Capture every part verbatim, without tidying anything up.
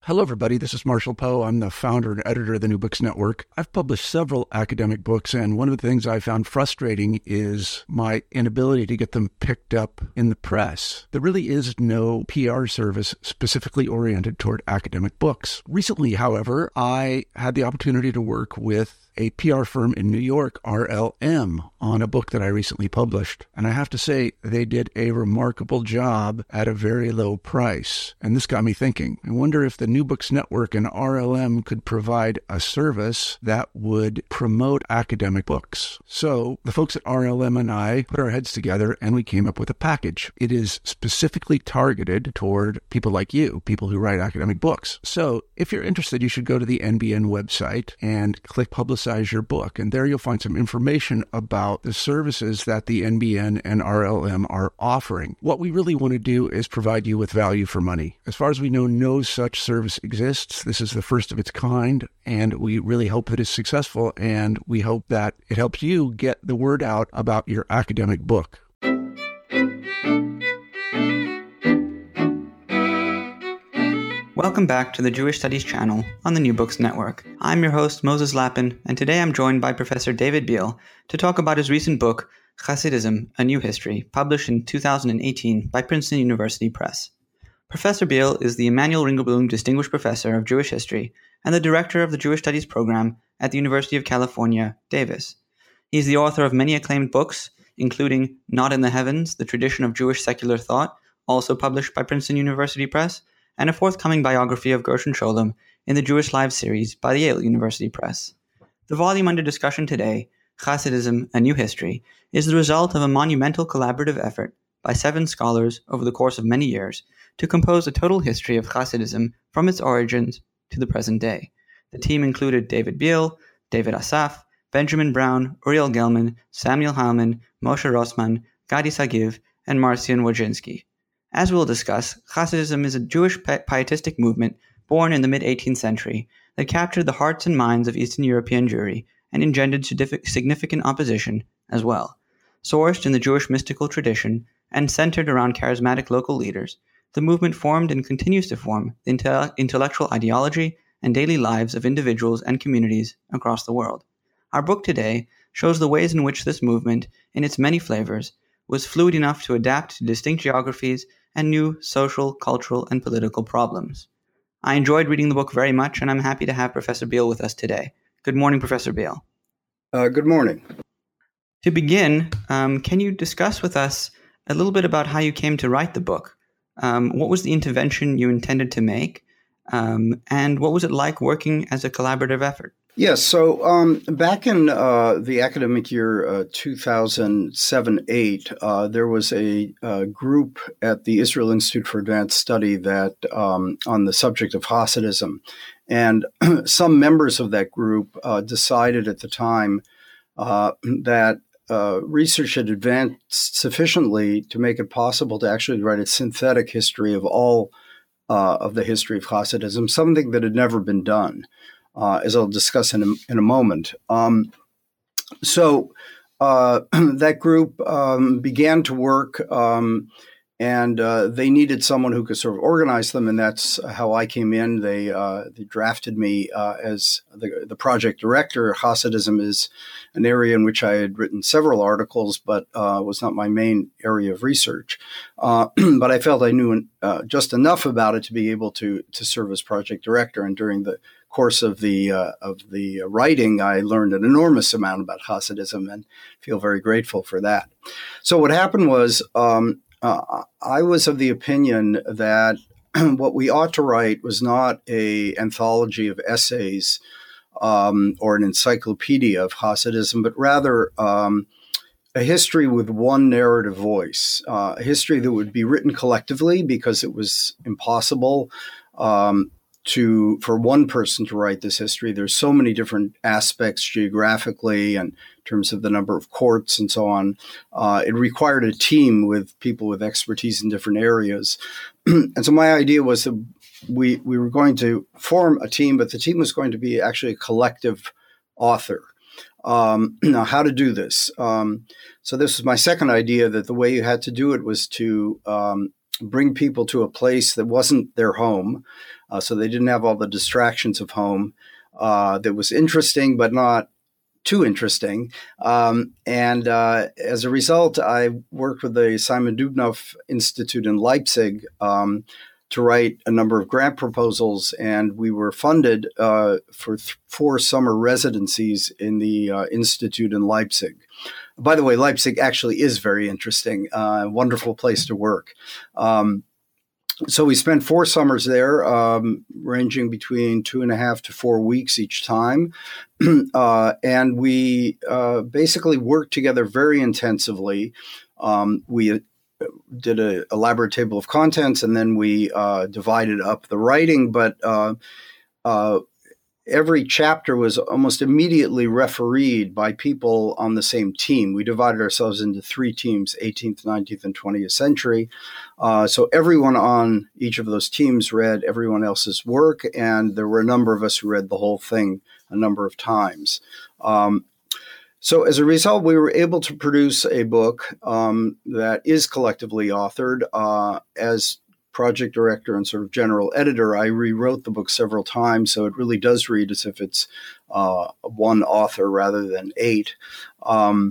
Hello, everybody. This is Marshall Poe. I'm the founder and editor of the New Books Network. I've published several academic books, and one of the things I found frustrating is my inability to get them picked up in the press. There really is no P R service specifically oriented toward academic books. Recently, however, I had the opportunity to work with a P R firm in New York, R L M, on a book that I recently published. And I have to say, they did a remarkable job at a very low price. And this got me thinking, I wonder if the New Books Network and R L M could provide a service that would promote academic books. So the folks at R L M and I put our heads together and we came up with a package. It is specifically targeted toward people like you, people who write academic books. So if you're interested, you should go to the N B N website and click Publicize your book. And there you'll find some information about the services that the N B N and R L M are offering. What we really want to do is provide you with value for money. As far as we know, no such service exists. This is the first of its kind, and we really hope that it's successful, and we hope that it helps you get the word out about your academic book. Welcome back to the Jewish Studies channel on the New Books Network. I'm your host, Moses Lappin, and today I'm joined by Professor David Biel to talk about his recent book, Hasidism, A New History, published in two thousand eighteen by Princeton University Press. Professor Biel is the Emanuel Ringelblum Distinguished Professor of Jewish History and the Director of the Jewish Studies program at the University of California, Davis. He's the author of many acclaimed books, including Not in the Heavens, The Tradition of Jewish Secular Thought, also published by Princeton University Press, and a forthcoming biography of Gershon Scholem in the Jewish Lives series by the Yale University Press. The volume under discussion today, Hasidism, A New History, is the result of a monumental collaborative effort by seven scholars over the course of many years to compose a total history of Hasidism from its origins to the present day. The team included David Biel, David Asaf, Benjamin Brown, Uriel Gelman, Samuel Heilman, Moshe Rossman, Gadi Sagiv, and Marcion Wojcinski. As we'll discuss, Hasidism is a Jewish pietistic movement born in the mid-eighteenth century that captured the hearts and minds of Eastern European Jewry and engendered significant opposition as well. Sourced in the Jewish mystical tradition and centered around charismatic local leaders, the movement formed and continues to form the inte- intellectual ideology and daily lives of individuals and communities across the world. Our book today shows the ways in which this movement, in its many flavors, was fluid enough to adapt to distinct geographies and new social, cultural, and political problems. I enjoyed reading the book very much, and I'm happy to have Professor Biel with us today. Good morning, Professor Biel. Uh, good morning. To begin, um, can you discuss with us a little bit about how you came to write the book? Um, what was the intervention you intended to make? Um, and what was it like working as a collaborative effort? Yes, so um, back in uh, the academic year uh, two thousand seven eight, uh, there was a, a group at the Israel Institute for Advanced Study that um, on the subject of Hasidism. And some members of that group uh, decided at the time uh, that uh, research had advanced sufficiently to make it possible to actually write a synthetic history of all uh, of the history of Hasidism, something that had never been done. Uh, as I'll discuss in a, in a moment. Um, so uh, that group um, began to work, um, and uh, they needed someone who could sort of organize them, and that's how I came in. They, uh, they drafted me uh, as the, the project director. Hasidism is an area in which I had written several articles, but uh, was not my main area of research. Uh, but I felt I knew uh, just enough about it to be able to to serve as project director, and during the course of the uh, of the writing, I learned an enormous amount about Hasidism and feel very grateful for that. So what happened was um, uh, I was of the opinion that what we ought to write was not a anthology of essays um, or an encyclopedia of Hasidism, but rather um, a history with one narrative voice, uh, a history that would be written collectively because it was impossible um, to for one person to write this history. There's so many different aspects geographically and in terms of the number of courts and so on. Uh, it required a team with people with expertise in different areas. And so my idea was that we, we were going to form a team, but the team was going to be actually a collective author. Um, now, how to do this? Um, so this was my second idea, that the way you had to do it was to um, bring people to a place that wasn't their home, uh, so they didn't have all the distractions of home, uh, that was interesting but not too interesting. Um, and uh, as a result, I worked with the Simon Dubnow Institute in Leipzig um, to write a number of grant proposals, and we were funded uh, for th- four summer residencies in the uh, institute in Leipzig. By the way, Leipzig actually is very interesting, uh, wonderful place to work. Um, so we spent four summers there, um, ranging between two and a half to four weeks each time. uh, and we uh, basically worked together very intensively. Um, we did a elaborate table of contents, and then we uh, divided up the writing. But uh, uh, every chapter was almost immediately refereed by people on the same team. We divided ourselves into three teams, eighteenth, nineteenth, and twentieth century. Uh, so everyone on each of those teams read everyone else's work, and there were a number of us who read the whole thing a number of times. Um, So as a result, we were able to produce a book um, that is collectively authored. Uh, as project director and sort of general editor, I rewrote the book several times, so it really does read as if it's uh, one author rather than eight. Um,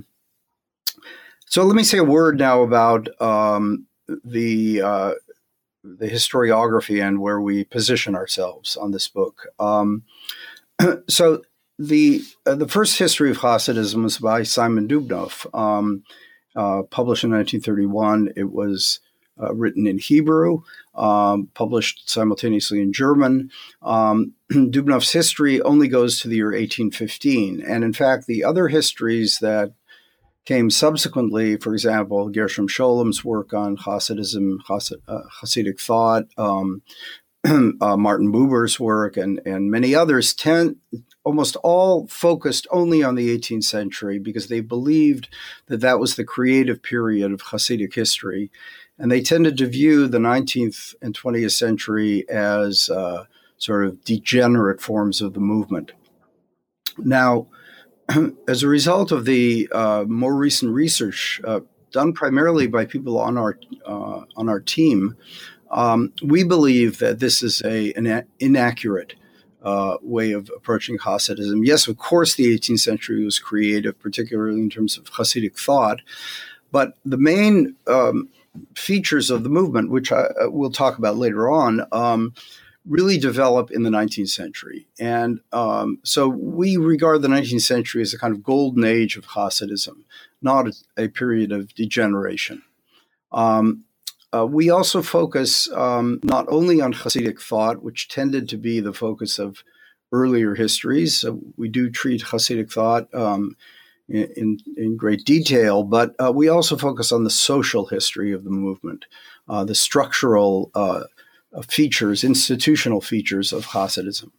so let me say a word now about um, the uh, the historiography and where we position ourselves on this book. Um, so. The uh, the first history of Hasidism was by Simon Dubnow, um, uh, published in nineteen thirty-one. It was uh, written in Hebrew, um, published simultaneously in German. Um, Dubnow's history only goes to the year eighteen fifteen. And in fact, the other histories that came subsequently, for example, Gershom Scholem's work on Hasidism, Hasid, uh, Hasidic thought, um, uh, Martin Buber's work, and, and many others, tend almost all focused only on the eighteenth century because they believed that that was the creative period of Hasidic history. And they tended to view the nineteenth and twentieth century as uh, sort of degenerate forms of the movement. Now, as a result of the uh, more recent research uh, done primarily by people on our, uh, on our team, um, we believe that this is a, an inaccurate Uh, way of approaching Hasidism. Yes, of course, the eighteenth century was creative, particularly in terms of Hasidic thought, but the main um, features of the movement, which I uh, will talk about later on, um, really develop in the nineteenth century. And um, so we regard the nineteenth century as a kind of golden age of Hasidism, not a, a period of degeneration. Um, Uh, we also focus um, not only on Hasidic thought, which tended to be the focus of earlier histories. So we do treat Hasidic thought um, in, in great detail, but uh, we also focus on the social history of the movement, uh, the structural uh, features, institutional features of Hasidism.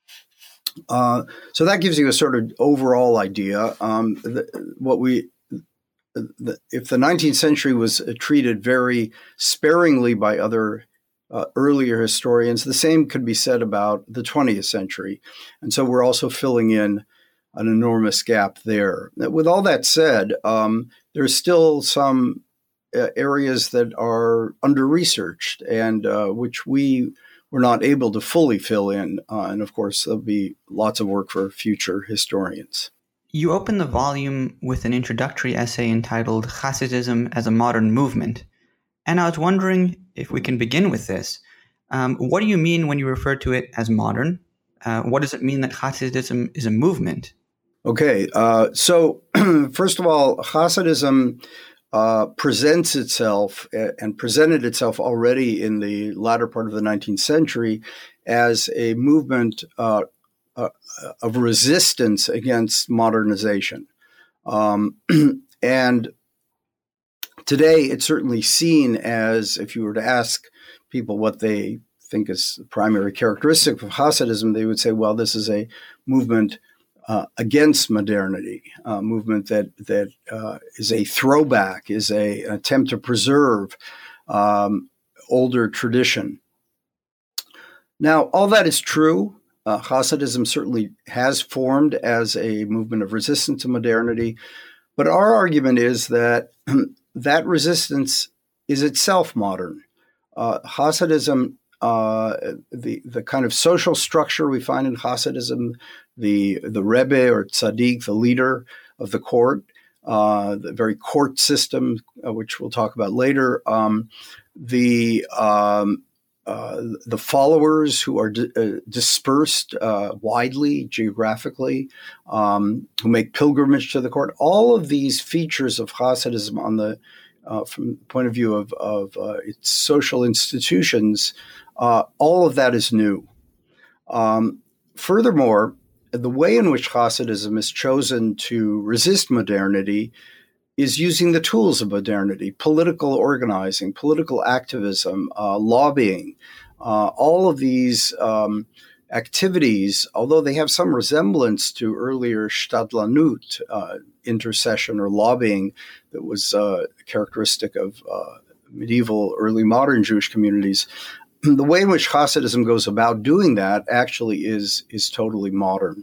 Uh, so that gives you a sort of overall idea. Um, the, what we If the nineteenth century was treated very sparingly by other uh, earlier historians, the same could be said about the twentieth century. And so we're also filling in an enormous gap there. With all that said, um, there's still some uh, areas that are under-researched and uh, which we were not able to fully fill in. Uh, and of course, there'll be lots of work for future historians. You open the volume with an introductory essay entitled Hasidism as a Modern Movement. And I was wondering if we can begin with this. Um, what do you mean when you refer to it as modern? Uh, what does it mean that Hasidism is a movement? Okay, uh, so first of all, Hasidism uh, presents itself and presented itself already in the latter part of the nineteenth century as a movement uh, uh, of resistance against modernization. Um, and today it's certainly seen as, if you were to ask people what they think is the primary characteristic of Hasidism, they would say, well, this is a movement uh, against modernity, a movement that that uh, is a throwback, is a, an attempt to preserve um, older tradition. Now, all that is true. Uh, Hasidism certainly has formed as a movement of resistance to modernity, but our argument is that that resistance is itself modern. uh, Hasidism, uh, the the kind of social structure we find in Hasidism, the the Rebbe or Tzaddik, the leader of the court, uh, the very court system, uh, which we'll talk about later, um, the um, uh, the followers who are di- uh, dispersed uh, widely geographically, um, who make pilgrimage to the court. All of these features of Hasidism on the uh, from the point of view of, of uh, its social institutions, uh, all of that is new. Um, furthermore, the way in which Hasidism is chosen to resist modernity is using the tools of modernity: political organizing, political activism, uh, lobbying. Uh, all of these um, activities, although they have some resemblance to earlier Stadlanut, uh, intercession or lobbying that was uh, characteristic of uh, medieval, early modern Jewish communities, the way in which Hasidism goes about doing that actually is, is totally modern.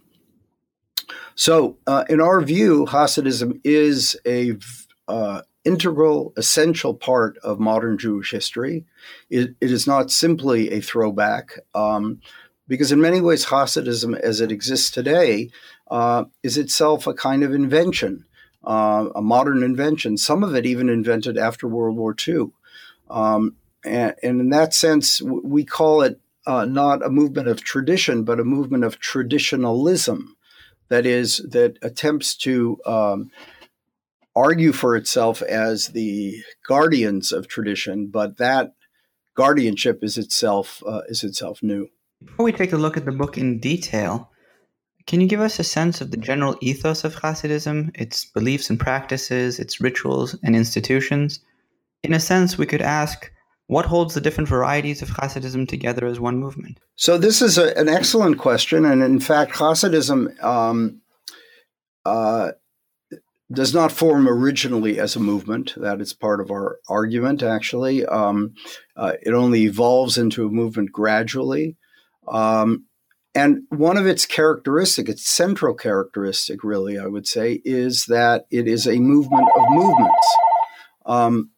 So, uh, in our view, Hasidism is a uh, integral, essential part of modern Jewish history. It, it is not simply a throwback, um, because in many ways, Hasidism, as it exists today, uh, is itself a kind of invention, uh, a modern invention. Some of it even invented after World War Two, um, and, and in that sense, we call it uh, not a movement of tradition, but a movement of traditionalism. That is, that attempts to um, argue for itself as the guardians of tradition, but that guardianship is itself uh, is itself new. Before we take a look at the book in detail, can you give us a sense of the general ethos of Hasidism, its beliefs and practices, its rituals and institutions? In a sense, we could ask, what holds the different varieties of Hasidism together as one movement? So this is a, an excellent question. And in fact, Hasidism um, uh, does not form originally as a movement. That is part of our argument, actually. Um, uh, it only evolves into a movement gradually. Um, and one of its characteristics, its central characteristic, really, I would say, is that it is a movement of movements. Um,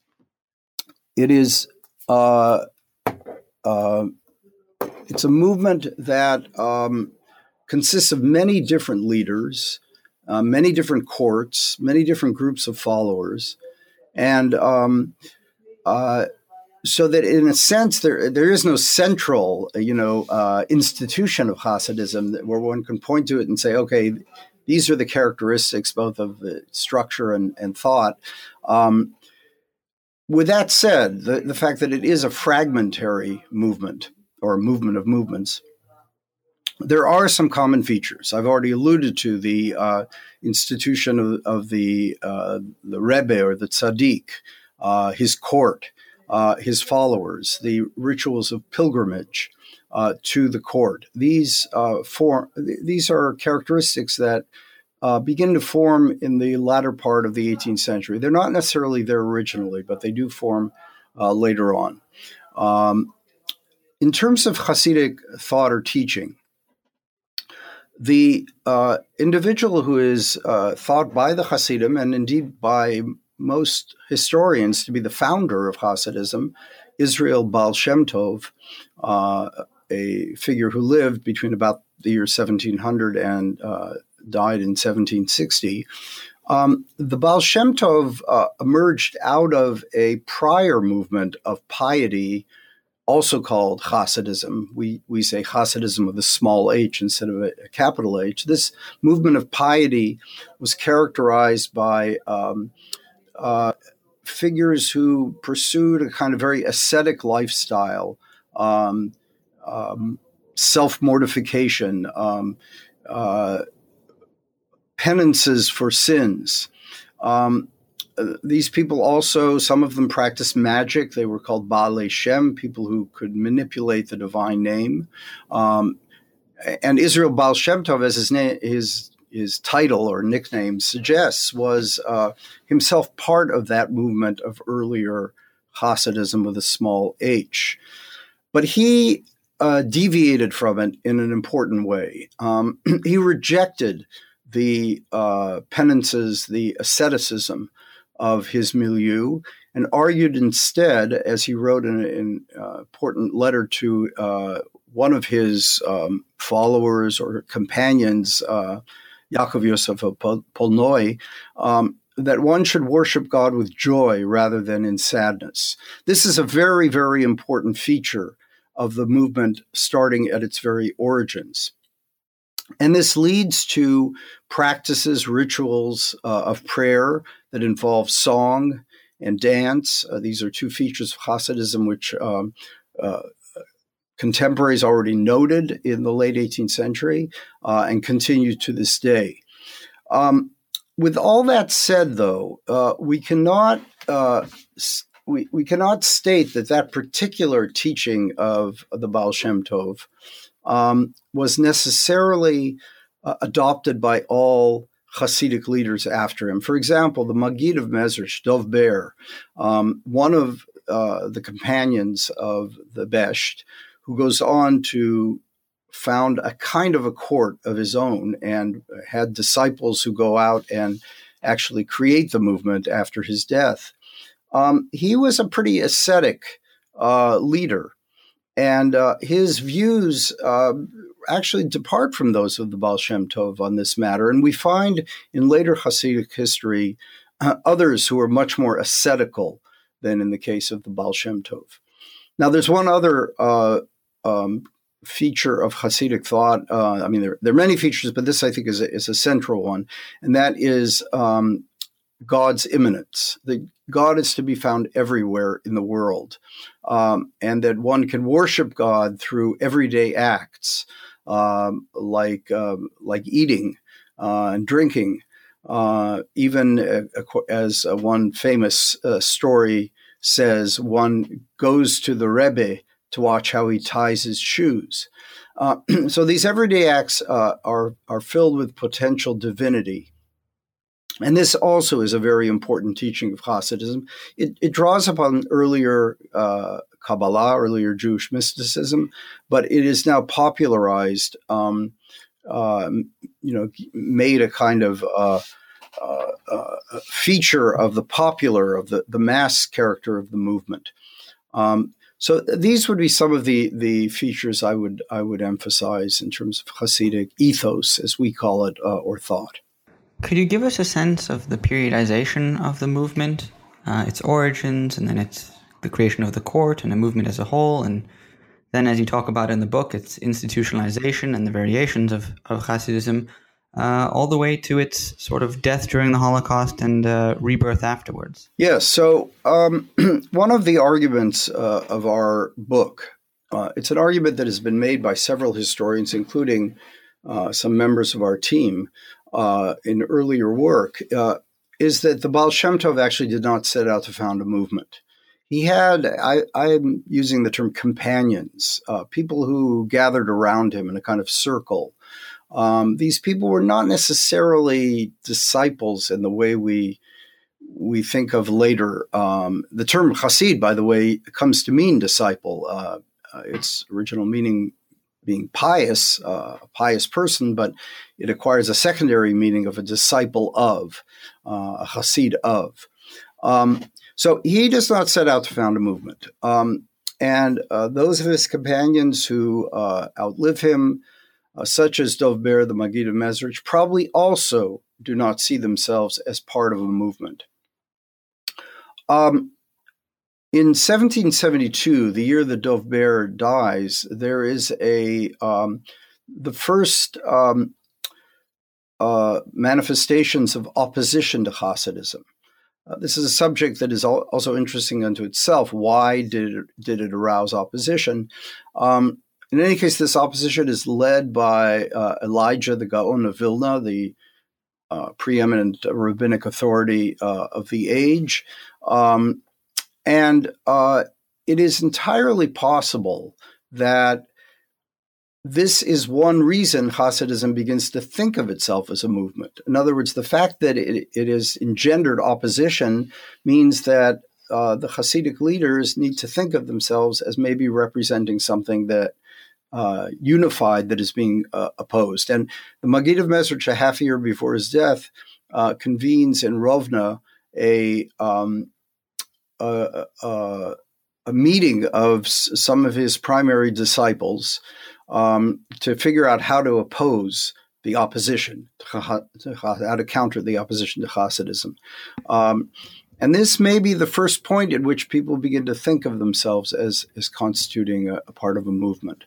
It is uh, uh, it's a movement that um, consists of many different leaders, uh, many different courts, many different groups of followers, and um, uh, so that in a sense there there is no central, you know, uh, institution of Hasidism that, where one can point to it and say, okay, these are the characteristics both of the structure and, and thought. Um, With that said, the, the fact that it is a fragmentary movement or a movement of movements, there are some common features. I've already alluded to the uh, institution of, of the uh, the Rebbe or the Tzaddik, uh, his court, uh, his followers, the rituals of pilgrimage uh, to the court. These uh, form, these are characteristics that Uh, begin to form in the latter part of the eighteenth century. They're not necessarily there originally, but they do form uh, later on. Um, in terms of Hasidic thought or teaching, the uh, individual who is uh, thought by the Hasidim, and indeed by most historians to be the founder of Hasidism, Israel Baal Shem Tov, uh, a figure who lived between about the year seventeen hundred and uh, died in seventeen sixty. Um, the Baal Shem Tov uh, emerged out of a prior movement of piety, also called Hasidism. We we say Hasidism with a small h instead of a, a capital H. This movement of piety was characterized by um, uh, figures who pursued a kind of very ascetic lifestyle, um, um, self-mortification, um, uh, penances for sins. Um, these people also, some of them practiced magic. They were called Baalei Shem, people who could manipulate the divine name. Um, and Israel Baal Shem Tov, as his name, his his title or nickname suggests, was uh, himself part of that movement of earlier Hasidism with a small h. But he uh, deviated from it in an important way. Um, he rejected the uh, penances, the asceticism of his milieu, and argued instead, as he wrote in an uh, important letter to uh, one of his um, followers or companions, uh, Yaakov Yosef of Polnoi, um, that one should worship God with joy rather than in sadness. This is a very, very important feature of the movement starting at its very origins. And this leads to practices, rituals uh, of prayer that involve song and dance. Uh, these are two features of Hasidism which um, uh, contemporaries already noted in the late eighteenth century uh, and continue to this day. Um, with all that said, though, uh, we cannot uh, we, we cannot state that that particular teaching of the Baal Shem Tov um, was necessarily uh, adopted by all Hasidic leaders after him. For example, the Maggid of Mezrich, Dov Ber, um, one of uh, the companions of the Besht, who goes on to found a kind of a court of his own and had disciples who go out and actually create the movement after his death. Um, he was a pretty ascetic uh, leader, and uh, his views uh, actually depart from those of the Baal Shem Tov on this matter. And we find in later Hasidic history uh, others who are much more ascetical than in the case of the Baal Shem Tov. Now, there's one other uh, um, feature of Hasidic thought. Uh, I mean, there, there are many features, but this, I think, is a, is a central one, and that is um, God's immanence. The God is to be found everywhere in the world, um, and that one can worship God through everyday acts, um, like um, like eating uh, and drinking. Uh, even uh, as uh, one famous uh, story says, one goes to the Rebbe to watch how he ties his shoes. Uh, so these everyday acts uh, are are filled with potential divinity. And this also is a very important teaching of Hasidism. It, it draws upon earlier uh, Kabbalah, earlier Jewish mysticism, but it is now popularized, um, uh, you know, made a kind of uh, uh, uh, feature of the popular, of the, the mass character of the movement. Um, so these would be some of the, the features I would I would emphasize in terms of Hasidic ethos, as we call it, uh, or thought. Could you give us a sense of the periodization of the movement, uh, its origins, and then its the creation of the court and the movement as a whole, and then, as you talk about in the book, its institutionalization and the variations of, of Hasidism, uh, all the way to its sort of death during the Holocaust and uh, rebirth afterwards? Yes. So um, one of the arguments uh, of our book, uh, it's an argument that has been made by several historians, including uh, some members of our team, Uh, in earlier work, uh, is that the Baal Shem Tov actually did not set out to found a movement. He had, I, I'm using the term companions, uh, people who gathered around him in a kind of circle. Um, these people were not necessarily disciples in the way we we think of later. Um, the term Hasid, by the way, comes to mean disciple. Uh, uh, its original meaning being pious, uh, a pious person, but it acquires a secondary meaning of a disciple of, uh, a Hasid of. Um, so he does not set out to found a movement. Um, and uh, those of his companions who uh, outlive him, uh, such as Dov Ber, the Maggid of Mezrich, probably also do not see themselves as part of a movement. Um, In seventeen seventy-two, the year that Dov Ber dies, there is a um, the first um, uh, manifestations of opposition to Hasidism. Uh, this is a subject that is al- also interesting unto itself. Why did it, did it arouse opposition? Um, in any case, this opposition is led by uh, Elijah the Gaon of Vilna, the uh, preeminent rabbinic authority uh, of the age. Um, And uh, it is entirely possible that this is one reason Hasidism begins to think of itself as a movement. In other words, the fact that it, it has engendered opposition means that uh, the Hasidic leaders need to think of themselves as maybe representing something that uh, unified that is being uh, opposed. And the Maggid of Mezrich, a half a year before his death, uh, convenes in Rovna a um, a, a, a meeting of s- some of his primary disciples um, to figure out how to oppose the opposition, how to counter the opposition to Hasidism. Um, and this may be the first point at which people begin to think of themselves as, as constituting a, a part of a movement.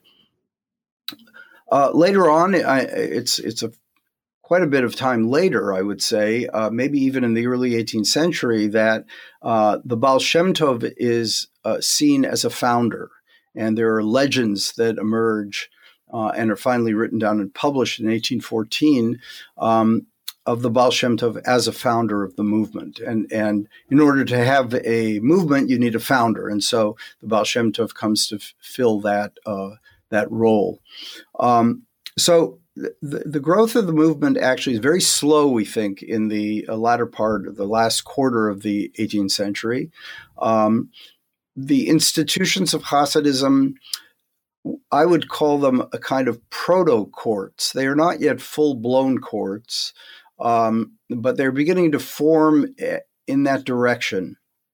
Uh, later on, I, it's it's a quite a bit of time later, I would say, uh, maybe even in the early eighteenth century, that uh, the Baal Shem Tov is uh, seen as a founder. And there are legends that emerge uh, and are finally written down and published in eighteen fourteen um, of the Baal Shem Tov as a founder of the movement. And, and in order to have a movement, you need a founder. And so the Baal Shem Tov comes to f- fill that, uh, that role. Um, so The, the growth of the movement actually is very slow, we think, in the uh, latter part of the last quarter of the eighteenth century. Um, the institutions of Hasidism, I would call them a kind of proto-courts. They are not yet full-blown courts, um, but they're beginning to form in that direction.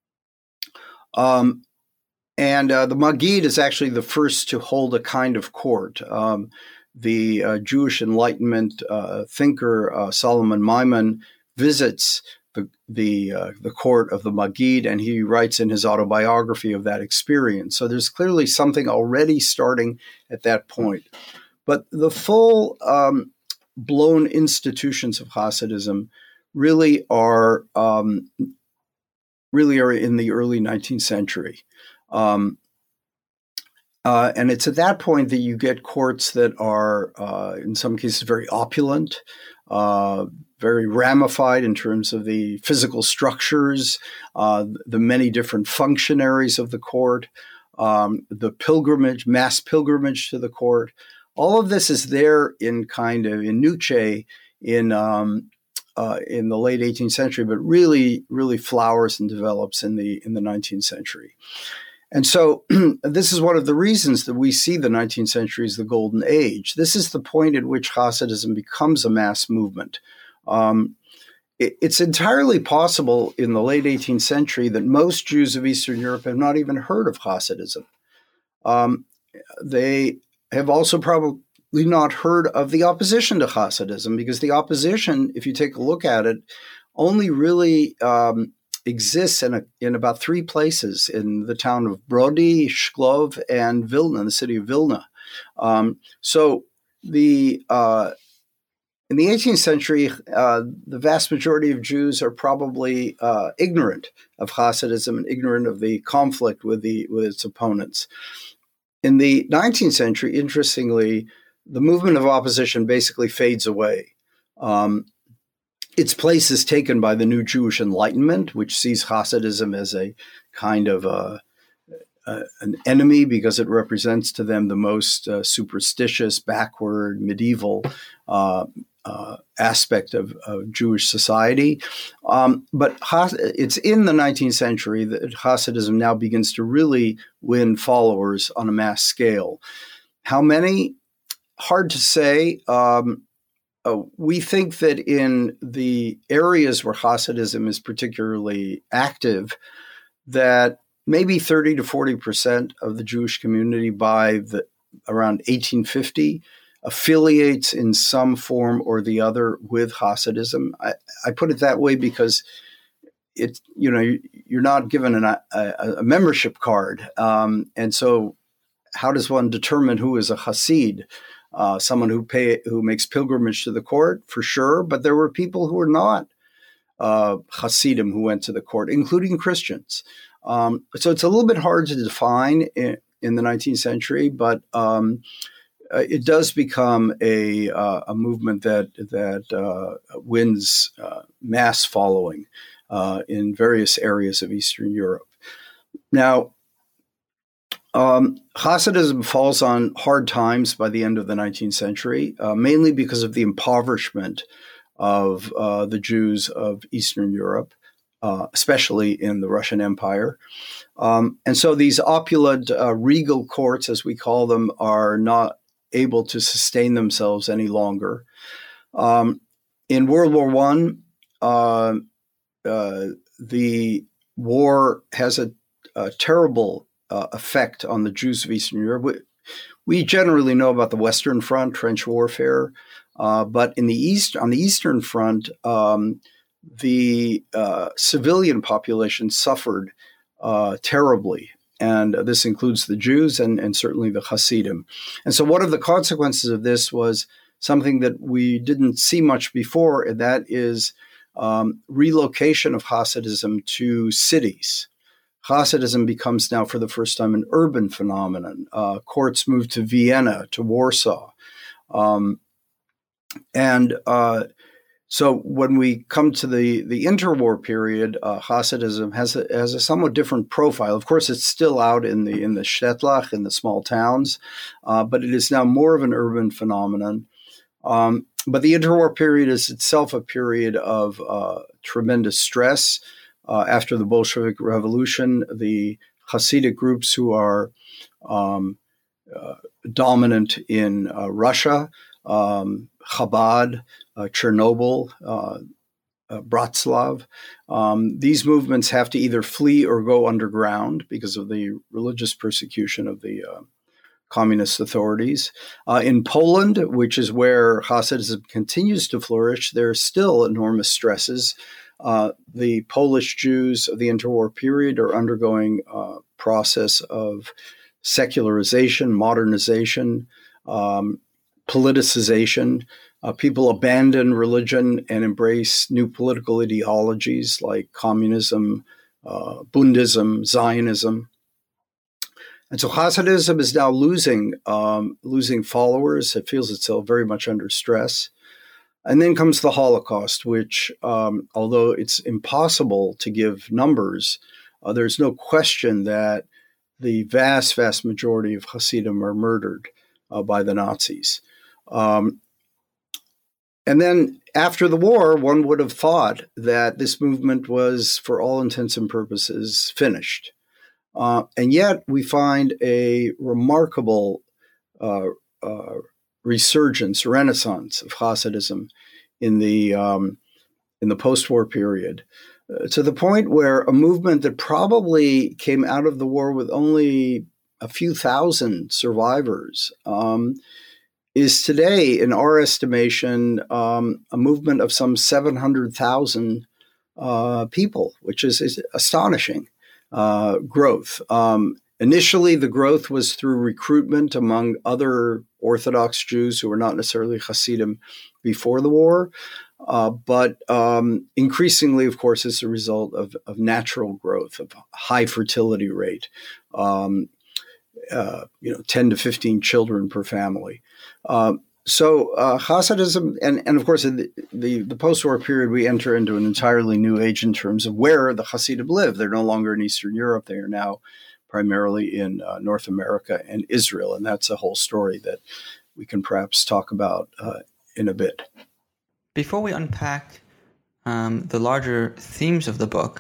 Um, and uh, the Maggid is actually the first to hold a kind of court. Um, The uh, Jewish Enlightenment uh, thinker uh, Solomon Maimon visits the the, uh, the court of the Maggid, and he writes in his autobiography of that experience. So there's clearly something already starting at that point. But the full um, blown institutions of Hasidism really are um, really are in the early nineteenth century. Um, Uh, and it's at that point that you get courts that are, uh, in some cases, very opulent, uh, very ramified in terms of the physical structures, uh, the many different functionaries of the court, um, the pilgrimage, mass pilgrimage to the court. All of this is there in kind of in nuce in um, uh, in the late eighteenth century, but really, really flowers and develops in the in the nineteenth century. And so this is one of the reasons that we see the nineteenth century as the golden age. This is the point at which Hasidism becomes a mass movement. Um, it, it's entirely possible in the late eighteenth century that most Jews of Eastern Europe have not even heard of Hasidism. Um, they have also probably not heard of the opposition to Hasidism, because the opposition, if you take a look at it, only really um, exists in, a, in about three places: in the town of Brody, Shklov, and Vilna, the city of Vilna. Um, so the uh, in the eighteenth century, uh, the vast majority of Jews are probably uh, ignorant of Hasidism and ignorant of the conflict with the with its opponents. In the nineteenth century, interestingly, the movement of opposition basically fades away. Um, Its place is taken by the new Jewish Enlightenment, which sees Hasidism as a kind of a, a, an enemy because it represents to them the most uh, superstitious, backward, medieval uh, uh, aspect of, of Jewish society. Um, but Has- it's in the nineteenth century that Hasidism now begins to really win followers on a mass scale. How many? Hard to say. Um, Uh, we think that in the areas where Hasidism is particularly active, that maybe thirty to forty percent of the Jewish community by the, around eighteen fifty affiliates in some form or the other with Hasidism. I, I put it that way because it, you know, you're not given an, a, a membership card. Um, and so how does one determine who is a Hasid? Uh, someone who pay who makes pilgrimage to the court, for sure, but there were people who were not uh, Hasidim who went to the court, including Christians. Um, so it's a little bit hard to define in, in the nineteenth century, but um, uh, it does become a uh, a movement that that uh, wins uh, mass following uh, in various areas of Eastern Europe. Now, Um, Hasidism falls on hard times by the end of the nineteenth century, uh, mainly because of the impoverishment of uh, the Jews of Eastern Europe, uh, especially in the Russian Empire. Um, and so these opulent uh, regal courts, as we call them, are not able to sustain themselves any longer. Um, in World War One, uh, uh, the war has a, a terrible uh, effect on the Jews of Eastern Europe. We, we generally know about the Western Front, trench warfare, uh, but in the east, on the Eastern Front, um, the uh, civilian population suffered uh, terribly. And this includes the Jews and, and certainly the Hasidim. And so one of the consequences of this was something that we didn't see much before, and that is um, relocation of Hasidism to cities. Hasidism becomes now for the first time an urban phenomenon. Uh, courts moved to Vienna, to Warsaw. Um, and uh, so when we come to the, the interwar period, uh, Hasidism has a, has a somewhat different profile. Of course, it's still out in the in the Städtlach, in the small towns, uh, but it is now more of an urban phenomenon. Um, but the interwar period is itself a period of uh, tremendous stress. Uh, after the Bolshevik Revolution, the Hasidic groups who are um, uh, dominant in uh, Russia, um, Chabad, uh, Chernobyl, uh, uh, Bratslav, um, these movements have to either flee or go underground because of the religious persecution of the uh, communist authorities. Uh, in Poland, which is where Hasidism continues to flourish, there are still enormous stresses. Uh, the Polish Jews of the interwar period are undergoing a process of secularization, modernization, um, politicization. Uh, people abandon religion and embrace new political ideologies like communism, uh, Bundism, Zionism. And so Hasidism is now losing um, losing followers. It feels itself very much under stress. And then comes the Holocaust, which, um, although it's impossible to give numbers, uh, there's no question that the vast, vast majority of Hasidim are murdered uh, by the Nazis. Um, and then after the war, one would have thought that this movement was, for all intents and purposes, finished. Uh, and yet we find a remarkable uh, uh, resurgence, renaissance of Hasidism in the um, in the post-war period, uh, to the point where a movement that probably came out of the war with only a few thousand survivors um, is today, in our estimation, um, a movement of some seven hundred thousand uh, people, which is, is astonishing uh, growth. Um, Initially, the growth was through recruitment among other Orthodox Jews who were not necessarily Hasidim before the war. Uh, but um, increasingly, of course, it's a result of, of natural growth, of high fertility rate, um, uh, you know, ten to fifteen children per family. Uh, so uh, Hasidism, and, and of course, in the, the, the post-war period, we enter into an entirely new age in terms of where the Hasidim live. They're no longer in Eastern Europe. They are now primarily in uh, North America and Israel. And that's a whole story that we can perhaps talk about uh, in a bit. Before we unpack um, the larger themes of the book,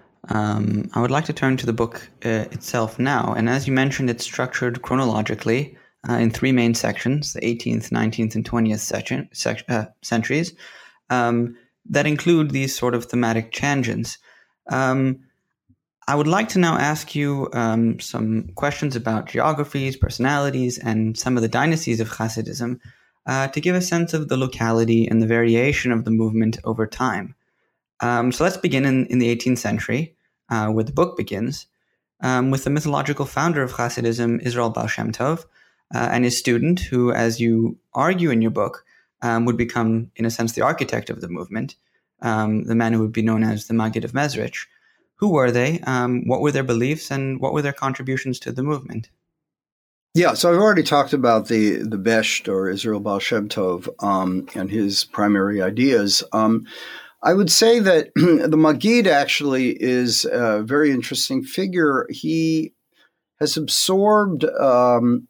um, I would like to turn to the book uh, itself now. And as you mentioned, it's structured chronologically uh, in three main sections, the eighteenth, nineteenth, and twentieth section, sec- uh, centuries, um, that include these sort of thematic tangents. Um, I would like to now ask you um, some questions about geographies, personalities, and some of the dynasties of Hasidism uh, to give a sense of the locality and the variation of the movement over time. Um, so let's begin in, in the eighteenth century, uh, where the book begins, um, with the mythological founder of Hasidism, Israel Baal Shem Tov, uh, and his student, who, as you argue in your book, um, would become, in a sense, the architect of the movement, um, the man who would be known as the Maggid of Mezrich. Who were they? Um, what were their beliefs, and what were their contributions to the movement? Yeah, so I've already talked about the the Besht, or Israel Baal Shem Tov, um, and his primary ideas. Um, I would say that the Maggid actually is a very interesting figure. He has absorbed um,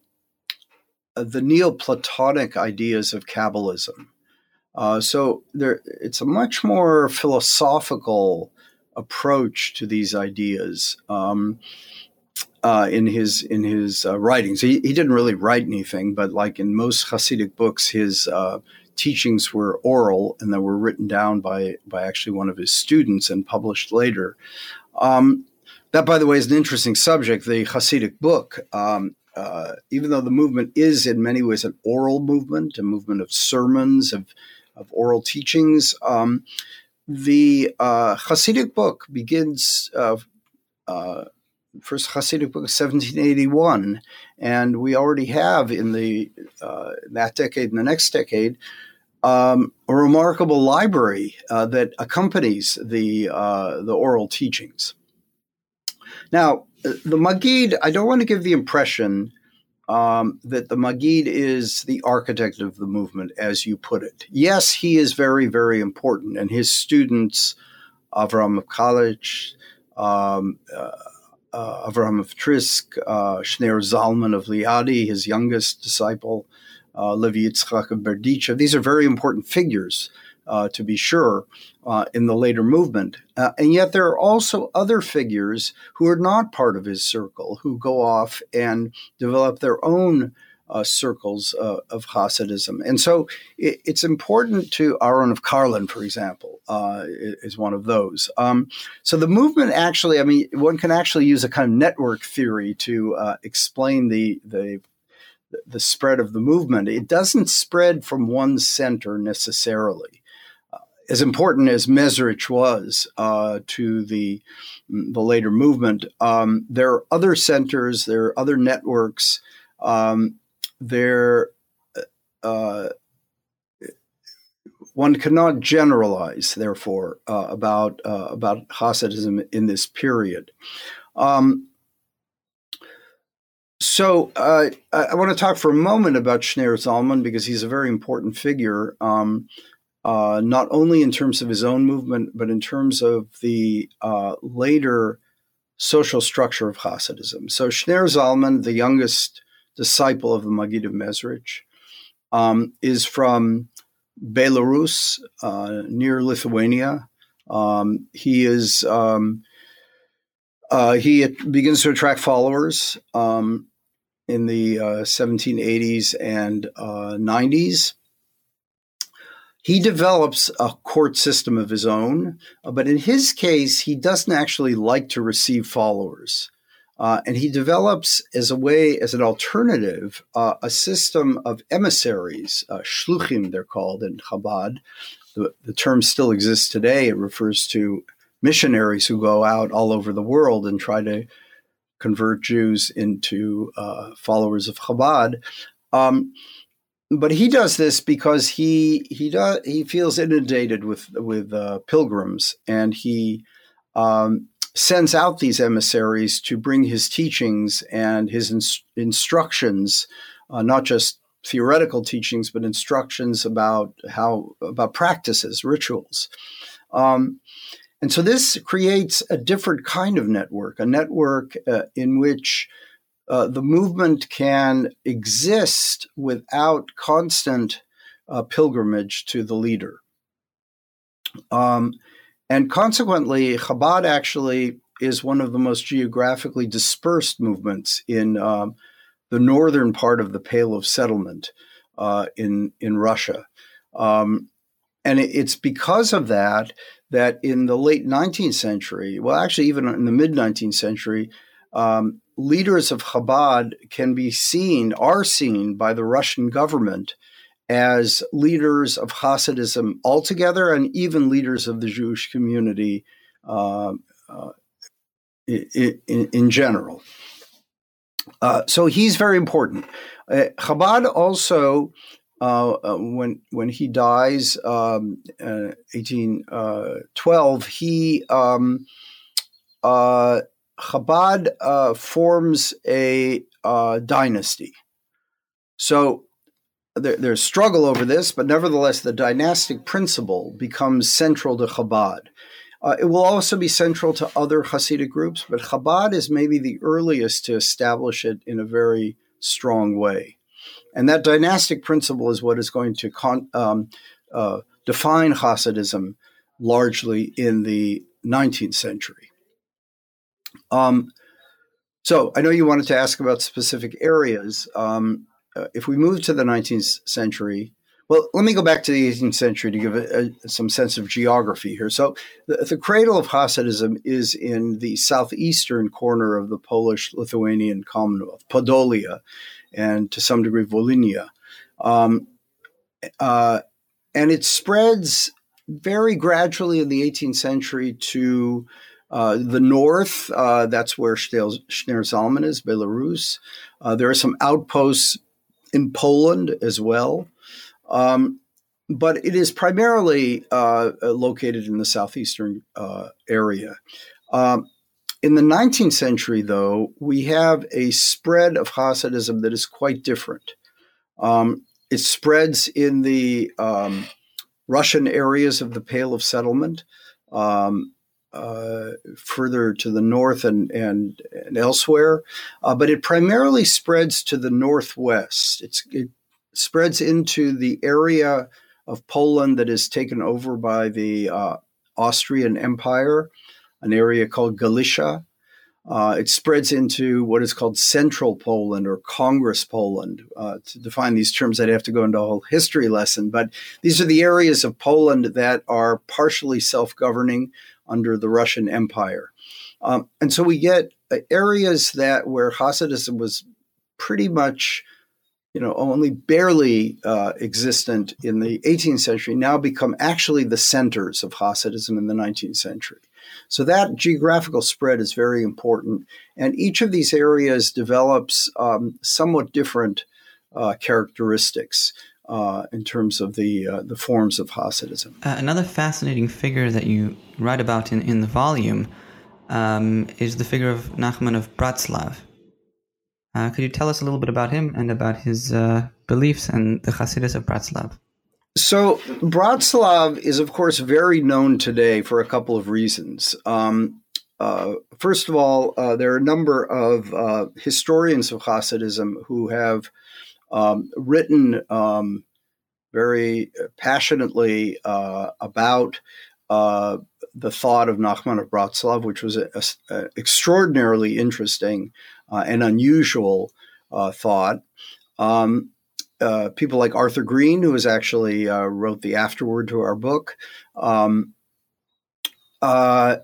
the Neoplatonic ideas of Kabbalism. Uh, so there, it's a much more philosophical approach to these ideas um, uh, in his in his uh, writings. He, he didn't really write anything, but like in most Hasidic books, his uh, teachings were oral and they were written down by by actually one of his students and published later. Um, that, by the way, is an interesting subject, the Hasidic book. Um, uh, even though the movement is in many ways an oral movement, a movement of sermons, of, of oral teachings, um, the uh, Hasidic book begins, uh, uh, first Hasidic book of seventeen eighty-one, and we already have in the uh, that decade and the next decade um, a remarkable library uh, that accompanies the uh, the oral teachings. Now, the Maggid, I don't want to give the impression um, that the Maggid is the architect of the movement, as you put it. Yes, he is very, very important, and his students, Avraham of Kalitch, um, uh, uh, Avraham of Trisk, uh, Shneor Zalman of Liadi, his youngest disciple, uh, Levi Yitzchak of Berdichev. These are very important figures, uh, to be sure, uh, in the later movement. Uh, and yet there are also other figures who are not part of his circle, who go off and develop their own uh, circles uh, of Hasidism. And so it, it's important to, Aaron of Karlin, for example, uh, is one of those. Um, so the movement actually, I mean, one can actually use a kind of network theory to uh, explain the, the the spread of the movement. It doesn't spread from one center necessarily. Uh, as important as Mezrich was uh, to the, the later movement, um, there are other centers, there are other networks. Um, there, uh, one cannot generalize, therefore, uh, about uh, about Hasidism in this period. Um, So uh, I, I want to talk for a moment about Shneor Zalman because he's a very important figure, um, uh, not only in terms of his own movement, but in terms of the uh, later social structure of Hasidism. So Shneor Zalman, the youngest disciple of the Maggid of Mezrich, um, is from Belarus, uh, near Lithuania. Um, he is um, uh, he begins to attract followers Um, in the uh, seventeen eighties and uh, nineties. He develops a court system of his own, uh, but in his case, he doesn't actually like to receive followers. Uh, and he develops as a way, as an alternative, uh, a system of emissaries, uh, shluchim they're called in Chabad. The, the term still exists today. It refers to missionaries who go out all over the world and try to convert Jews into uh, followers of Chabad, um, but he does this because he he does he feels inundated with with uh, pilgrims, and he um, sends out these emissaries to bring his teachings and his ins- instructions, uh, not just theoretical teachings, but instructions about how about practices, rituals. Um, And so this creates a different kind of network, a network uh, in which uh, the movement can exist without constant uh, pilgrimage to the leader. Um, and consequently, Chabad actually is one of the most geographically dispersed movements in um, the northern part of the Pale of Settlement uh, in, in Russia. Um, and it, it's because of that that in the late nineteenth century, well, actually even in the mid-nineteenth century, um, leaders of Chabad can be seen, are seen by the Russian government as leaders of Hasidism altogether and even leaders of the Jewish community uh, uh, in, in, in general. Uh, so he's very important. Uh, Chabad also Uh, uh, when when he dies, um, uh, eighteen twelve, he um, uh, Chabad uh, forms a uh, dynasty. So there, there's struggle over this, but nevertheless, the dynastic principle becomes central to Chabad. Uh, it will also be central to other Hasidic groups, but Chabad is maybe the earliest to establish it in a very strong way. And that dynastic principle is what is going to con- um, uh, define Hasidism largely in the nineteenth century. Um, so I know you wanted to ask about specific areas. Um, uh, if we move to the nineteenth century, Well, let me go back to the eighteenth century to give a, a, some sense of geography here. So the, the cradle of Hasidism is in the southeastern corner of the Polish-Lithuanian Commonwealth, Podolia, and to some degree Volhynia. Um, uh, and it spreads very gradually in the eighteenth century to uh, the north. Uh, that's where Shneur Zalman is, Belarus. Uh, there are some outposts in Poland as well. Um, but it is primarily uh, located in the southeastern uh, area. Um, in the nineteenth century, though, we have a spread of Hasidism that is quite different. Um, it spreads in the um, Russian areas of the Pale of Settlement, um, uh, further to the north and, and, and elsewhere. Uh, but it primarily spreads to the northwest. It's, it spreads into the area of Poland that is taken over by the uh, Austrian Empire, an area called Galicia. Uh, it spreads into what is called Central Poland or Congress Poland. Uh, to define these terms, I'd have to go into a whole history lesson, but these are the areas of Poland that are partially self-governing under the Russian Empire. Um, and so we get uh, areas that where Hasidism was pretty much you know, only barely uh, existent in the eighteenth century, now become actually the centers of Hasidism in the nineteenth century. So that geographical spread is very important. And each of these areas develops um, somewhat different uh, characteristics uh, in terms of the uh, the forms of Hasidism. Uh, another fascinating figure that you write about in, in the volume um, is the figure of Nachman of Bratslav. Uh, could you tell us a little bit about him and about his uh, beliefs and the Hasidus of Bratslav? So Bratslav is, of course, very known today for a couple of reasons. Um, uh, first of all, uh, there are a number of uh, historians of Hasidism who have um, written um, very passionately uh, about uh, the thought of Nachman of Bratslav, which was an extraordinarily interesting uh, and unusual uh, thought. Um, uh, people like Arthur Green, who was actually uh, wrote the afterword to our book. Um, uh,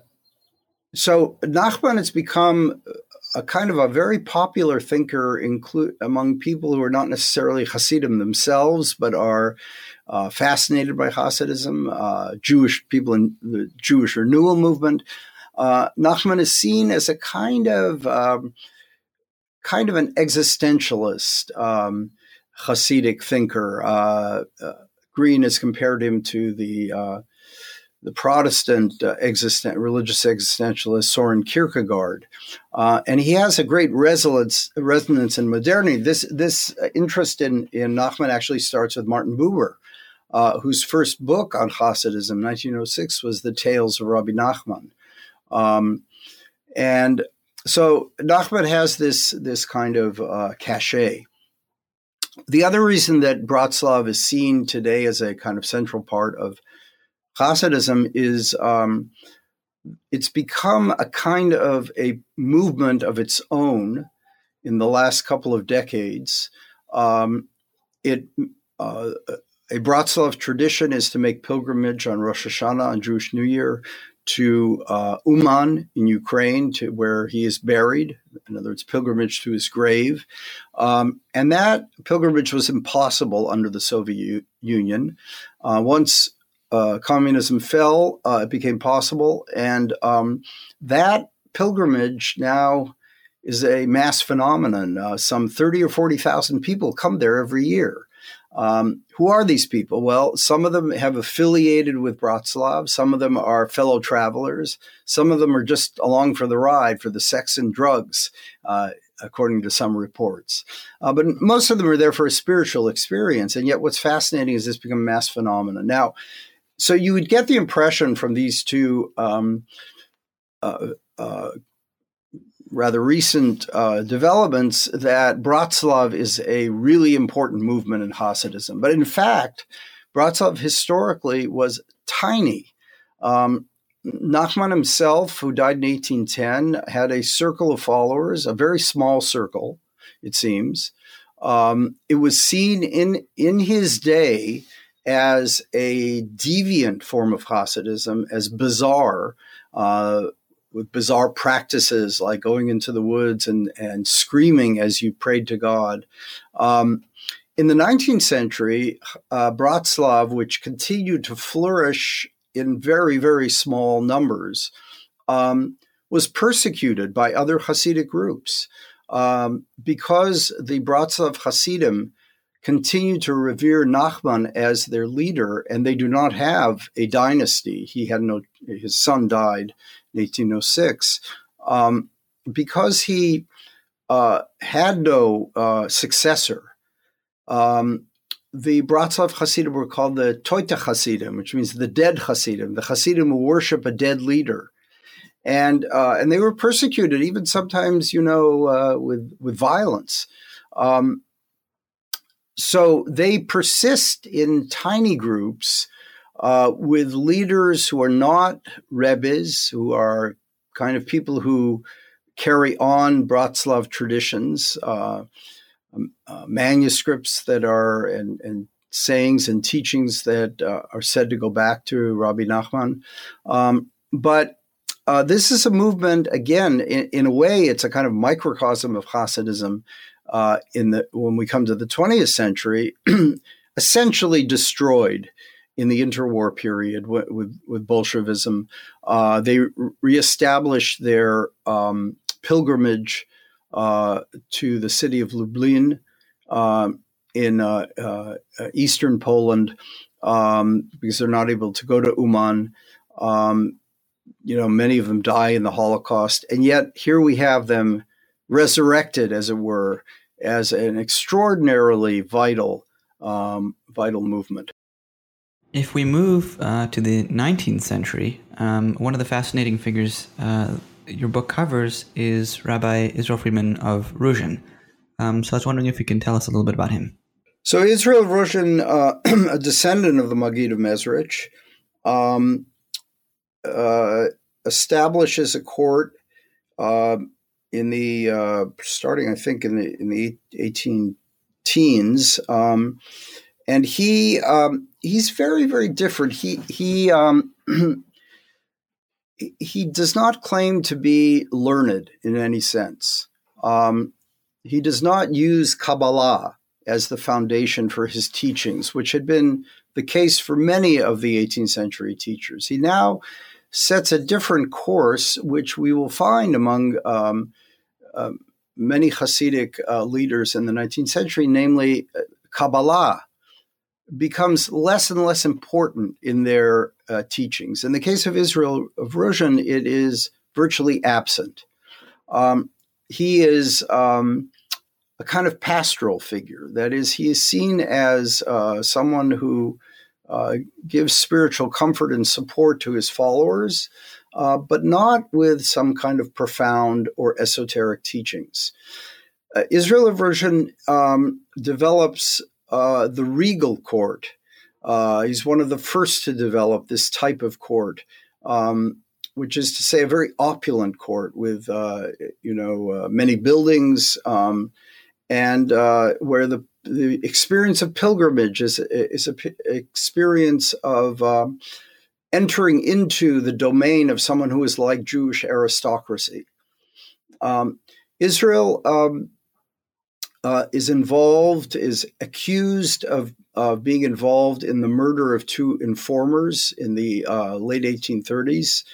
so Nachman has become a kind of a very popular thinker include, among people who are not necessarily Hasidim themselves, but are uh, fascinated by Hasidism, uh, Jewish people in the Jewish renewal movement. Uh, Nachman is seen as a kind of um, kind of an existentialist um, Hasidic thinker. Uh, uh, Green has compared him to the uh, the Protestant uh, existen- religious existentialist Soren Kierkegaard. Uh, and he has a great resonance, resonance in modernity. This this interest in, in Nachman actually starts with Martin Buber, uh, whose first book on Hasidism, nineteen oh six, was The Tales of Rabbi Nachman. Um, and so Nachman has this, this kind of uh, cachet. The other reason that Bratslav is seen today as a kind of central part of Hasidism is um, it's become a kind of a movement of its own in the last couple of decades. Um, it uh, a Bratslav tradition is to make pilgrimage on Rosh Hashanah, on Jewish New Year, to uh, Uman in Ukraine, to where he is buried. In other words, pilgrimage to his grave. Um, and that pilgrimage was impossible under the Soviet U- Union. Uh, once Uh, communism fell, uh, it became possible. And um, that pilgrimage now is a mass phenomenon. Uh, some thirty or forty thousand people come there every year. Um, who are these people? Well, some of them have affiliated with Bratslav. Some of them are fellow travelers. Some of them are just along for the ride for the sex and drugs, uh, according to some reports. Uh, but most of them are there for a spiritual experience. And yet what's fascinating is this become a mass phenomenon. Now, so you would get the impression from these two um, uh, uh, rather recent uh, developments that Bratslav is a really important movement in Hasidism. But in fact, Bratslav historically was tiny. Um, Nachman himself, who died in eighteen ten, had a circle of followers, a very small circle, it seems. Um, it was seen in, in his day as a deviant form of Hasidism, as bizarre, uh, with bizarre practices like going into the woods and, and screaming as you prayed to God. Um, in the nineteenth century, uh, Bratslav, which continued to flourish in very, very small numbers, um, was persecuted by other Hasidic groups um, because the Bratslav Hasidim continue to revere Nachman as their leader, and they do not have a dynasty. He had no, his son died in eighteen oh six. Um, because he uh, had no uh, successor, um, the Bratslav Hasidim were called the Toita Hasidim, which means the dead Hasidim, the Hasidim who worship a dead leader. And uh, and they were persecuted, even sometimes, you know, uh, with, with violence. Um, So they persist in tiny groups uh, with leaders who are not rebbes, who are kind of people who carry on Bratslav traditions, uh, uh, manuscripts that are and, and sayings and teachings that uh, are said to go back to Rabbi Nachman. Um, but uh, this is a movement, again, in, in a way, it's a kind of microcosm of Hasidism. Uh, in the when we come to the twentieth century, essentially destroyed in the interwar period with with, with Bolshevism. Uh, they re- reestablished their um, pilgrimage uh, to the city of Lublin uh, in uh, uh, eastern Poland um, because they're not able to go to Uman. Um, you know, many of them die in the Holocaust, and yet here we have them resurrected, as it were, as an extraordinarily vital, um, vital movement. If we move uh, to the nineteenth century, um, one of the fascinating figures uh, your book covers is Rabbi Israel Friedman of Ruzhin. Um, so I was wondering if you can tell us a little bit about him. So Israel Ruzhin, uh, a descendant of the Maggid of Mezrich, um, uh, establishes a court uh, in the uh, starting, I think, in the in the eighteen teens, um, and he um, he's very very different. He he um, he does not claim to be learned in any sense. Um, he does not use Kabbalah as the foundation for his teachings, which had been the case for many of the eighteenth century teachers. He now sets a different course, which we will find among um, uh, many Hasidic uh, leaders in the nineteenth century, namely uh, Kabbalah becomes less and less important in their uh, teachings. In the case of Israel of Ruzhin, it is virtually absent. Um, he is um, a kind of pastoral figure. That is, he is seen as uh, someone who uh, gives spiritual comfort and support to his followers, uh, but not with some kind of profound or esoteric teachings. Uh, Israel of Ruzhin um, develops uh, the regal court. Uh, he's one of the first to develop this type of court, um, which is to say a very opulent court with, uh, you know, uh, many buildings, um, and uh, where the, the experience of pilgrimage is, is an p- experience of um, entering into the domain of someone who is like Jewish aristocracy. Um, Israel um, uh, is involved, is accused of of being involved in the murder of two informers in the uh, late eighteen thirties.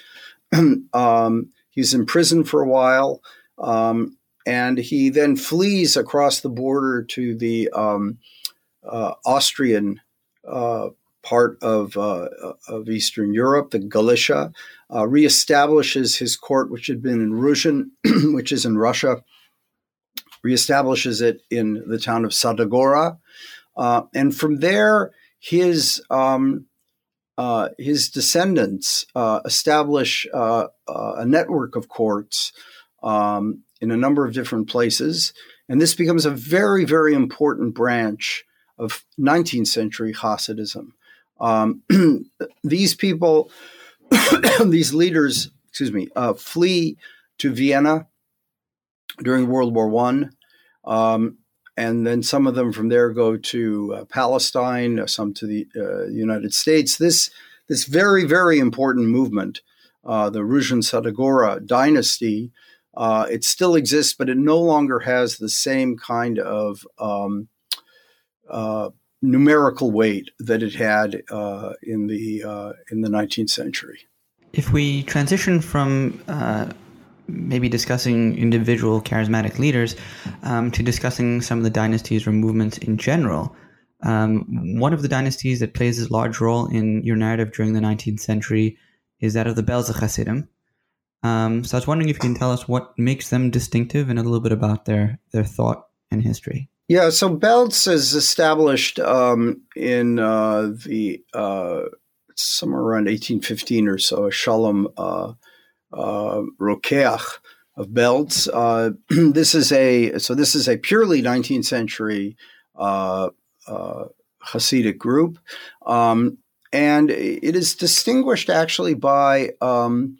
um, he's in prison for a while, um, and he then flees across the border to the um, uh, Austrian uh, part of uh, of Eastern Europe, the Galicia, uh, reestablishes his court, which had been in Ruzhin, which is in Russia, reestablishes it in the town of Sadagora. Uh, and from there, his um, uh, his descendants uh, establish uh, uh, a network of courts um, in a number of different places. And this becomes a very, very important branch of nineteenth century Hasidism. Um, these people, these leaders, excuse me, uh, flee to Vienna during World War One. Um, and then some of them from there go to uh, Palestine, some to the uh, United States. This this very, very important movement, uh, the Ruzhin Sadagora dynasty, uh, it still exists, but it no longer has the same kind of um, uh, numerical weight that it had uh, in the uh, in the nineteenth century. If we transition from uh, maybe discussing individual charismatic leaders um, to discussing some of the dynasties or movements in general, um, one of the dynasties that plays a large role in your narrative during the nineteenth century is that of the Belzer Hasidim. Um, so I was wondering if you can tell us what makes them distinctive and a little bit about their, their thought and history. Yeah, so Belz is established um, in uh, the uh, somewhere around eighteen fifteen or so. Shalom uh, uh, Rokeach of Belz. Uh, this is a so this is a purely nineteenth century uh, uh, Hasidic group, um, and it is distinguished actually by um,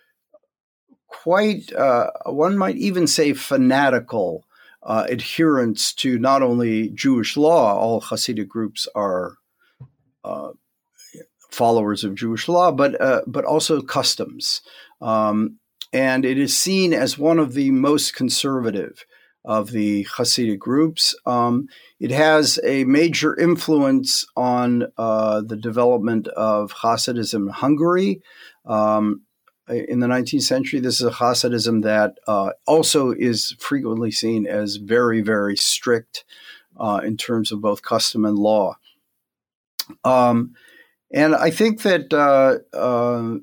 quite uh, one might even say fanatical Uh, adherence to not only Jewish law. All Hasidic groups are uh, followers of Jewish law, but uh, but also customs. Um, and it is seen as one of the most conservative of the Hasidic groups. Um, it has a major influence on uh, the development of Hasidism in Hungary. Um, In the nineteenth century, this is a Hasidism that uh, also is frequently seen as very, very strict uh, in terms of both custom and law. Um, and I think that uh, uh,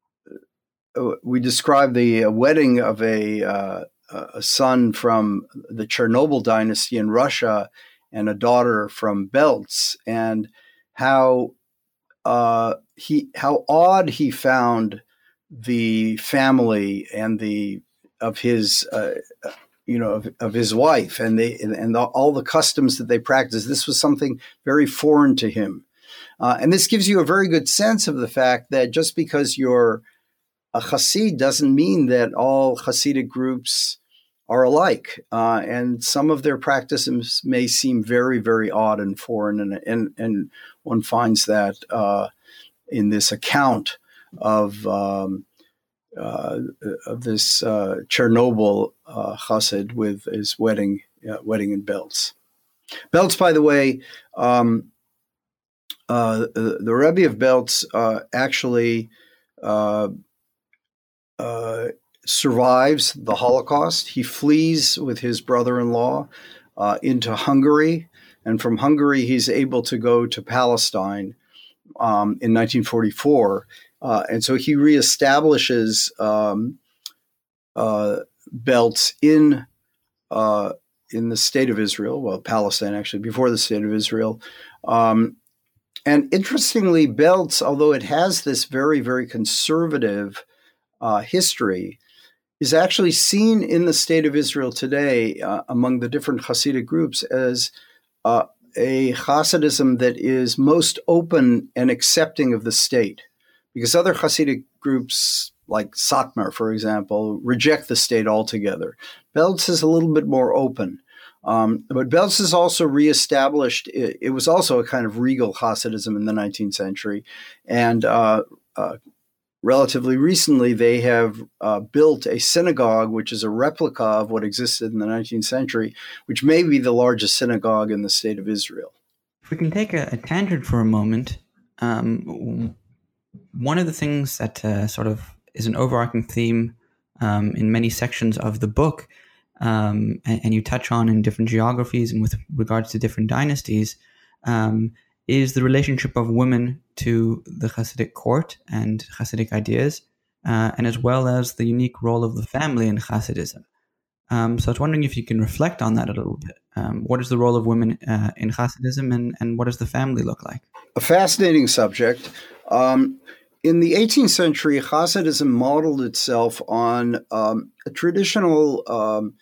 we describe the wedding of a, uh, a son from the Chernobyl dynasty in Russia and a daughter from Belz, and how uh, he how odd he found the family and the of his uh, you know of, of his wife and they and, and the, all the customs that they practice. This was something very foreign to him, uh, and this gives you a very good sense of the fact that just because you're a Hasid doesn't mean that all Hasidic groups are alike, uh, and some of their practices may seem very, very odd and foreign, and and, and one finds that uh, in this account of um, uh, of this uh, Chernobyl uh, Hasid with his wedding uh, wedding in Belz. Belz, by the way, um, uh, the, the Rebbe of Belz uh, actually uh, uh, survives the Holocaust. He flees with his brother-in-law uh, into Hungary, and from Hungary he's able to go to Palestine um, in nineteen forty-four. Uh, and so he reestablishes um, uh, Belz in uh, in the state of Israel, well, Palestine actually, before the state of Israel. Um, and interestingly, Belz, although it has this very, very conservative uh, history, is actually seen in the state of Israel today uh, among the different Hasidic groups as uh, a Hasidism that is most open and accepting of the state. Because other Hasidic groups, like Satmar, for example, reject the state altogether. Belz is a little bit more open. Um, but Belz is also reestablished. It, it was also a kind of regal Hasidism in the nineteenth century. And uh, uh, relatively recently, they have uh, built a synagogue, which is a replica of what existed in the nineteenth century, which may be the largest synagogue in the state of Israel. If we can take a, a tangent for a moment, um, one of the things that uh, sort of is an overarching theme um, in many sections of the book, um, and, and you touch on in different geographies and with regards to different dynasties, um, is the relationship of women to the Hasidic court and Hasidic ideas, uh, and as well as the unique role of the family in Hasidism. Um, so I was wondering if you can reflect on that a little bit. Um, what is the role of women uh, in Hasidism, and, and what does the family look like? A fascinating subject. Um, in the eighteenth century, Hasidism modeled itself on um, a traditional um,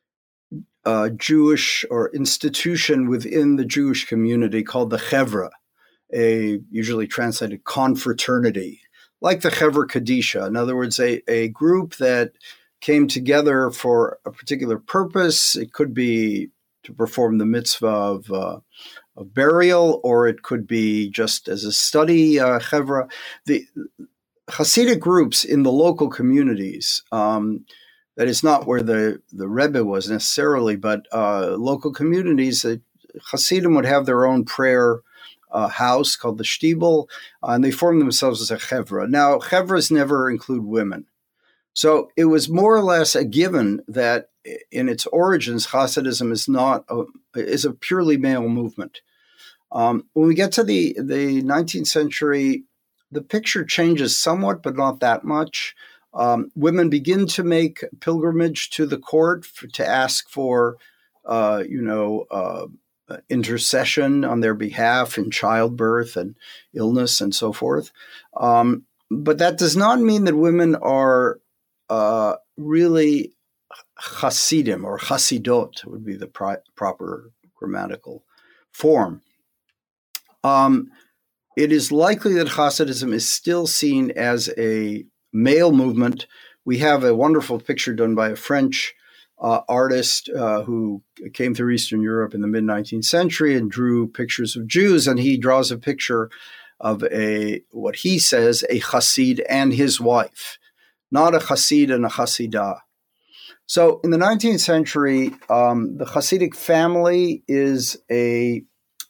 uh, Jewish or institution within the Jewish community called the Chevra, a usually translated confraternity, like the Chevra Kadisha. In other words, a, a group that came together for a particular purpose. It could be to perform the mitzvah of, uh, of burial, or it could be just as a study uh, chevra. The Hasidic groups in the local communities, um, that is not where the, the Rebbe was necessarily, but uh, local communities, uh, Hasidim would have their own prayer uh, house called the Shtibel, uh, and they formed themselves as a chevra. Now, chevras never include women. So it was more or less a given that in its origins, Hasidism is not a, is a purely male movement. Um, when we get to the, the nineteenth century, the picture changes somewhat, but not that much. Um, women begin to make pilgrimage to the court for, to ask for, uh, you know, uh, intercession on their behalf in childbirth and illness and so forth. Um, but that does not mean that women are uh, really Hasidim or Hasidot would be the pri- proper grammatical form. Um, it is likely that Hasidism is still seen as a male movement. We have a wonderful picture done by a French uh, artist uh, who came through Eastern Europe in the mid-nineteenth century and drew pictures of Jews, and he draws a picture of a, what he says, a Hasid and his wife, not a Hasid and a Hasidah. So in the nineteenth century, um, the Hasidic family is a,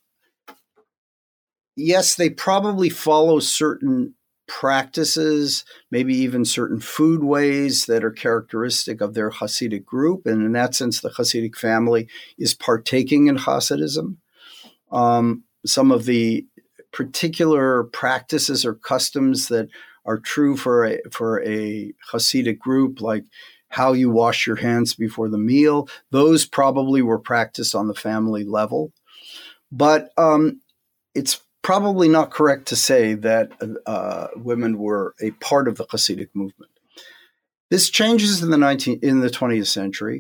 yes, they probably follow certain practices, maybe even certain food ways that are characteristic of their Hasidic group. And in that sense, the Hasidic family is partaking in Hasidism. Um, some of the particular practices or customs that are true for a, for a Hasidic group, like how you wash your hands before the meal, those probably were practiced on the family level. But um, it's probably not correct to say that uh, women were a part of the Hasidic movement. This changes in the nineteenth, in the twentieth century,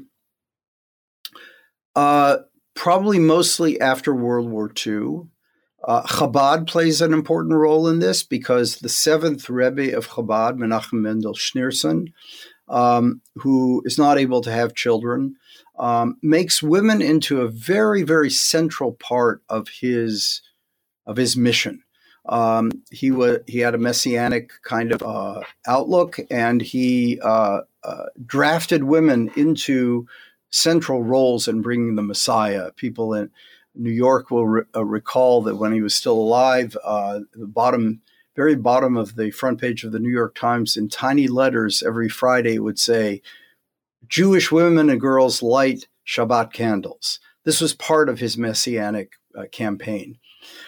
uh, probably mostly after World War Two. Uh, Chabad plays an important role in this because the seventh Rebbe of Chabad, Menachem Mendel Schneerson, um, who is not able to have children, um, makes women into a very, very central part of his of his mission. Um, he was he had a messianic kind of uh, outlook, and he uh, uh, drafted women into central roles in bringing the Messiah. People in New York will re- uh, recall that when he was still alive, uh, the bottom, very bottom of the front page of the New York Times, in tiny letters every Friday would say, "Jewish women and girls light Shabbat candles." This was part of his messianic uh, campaign.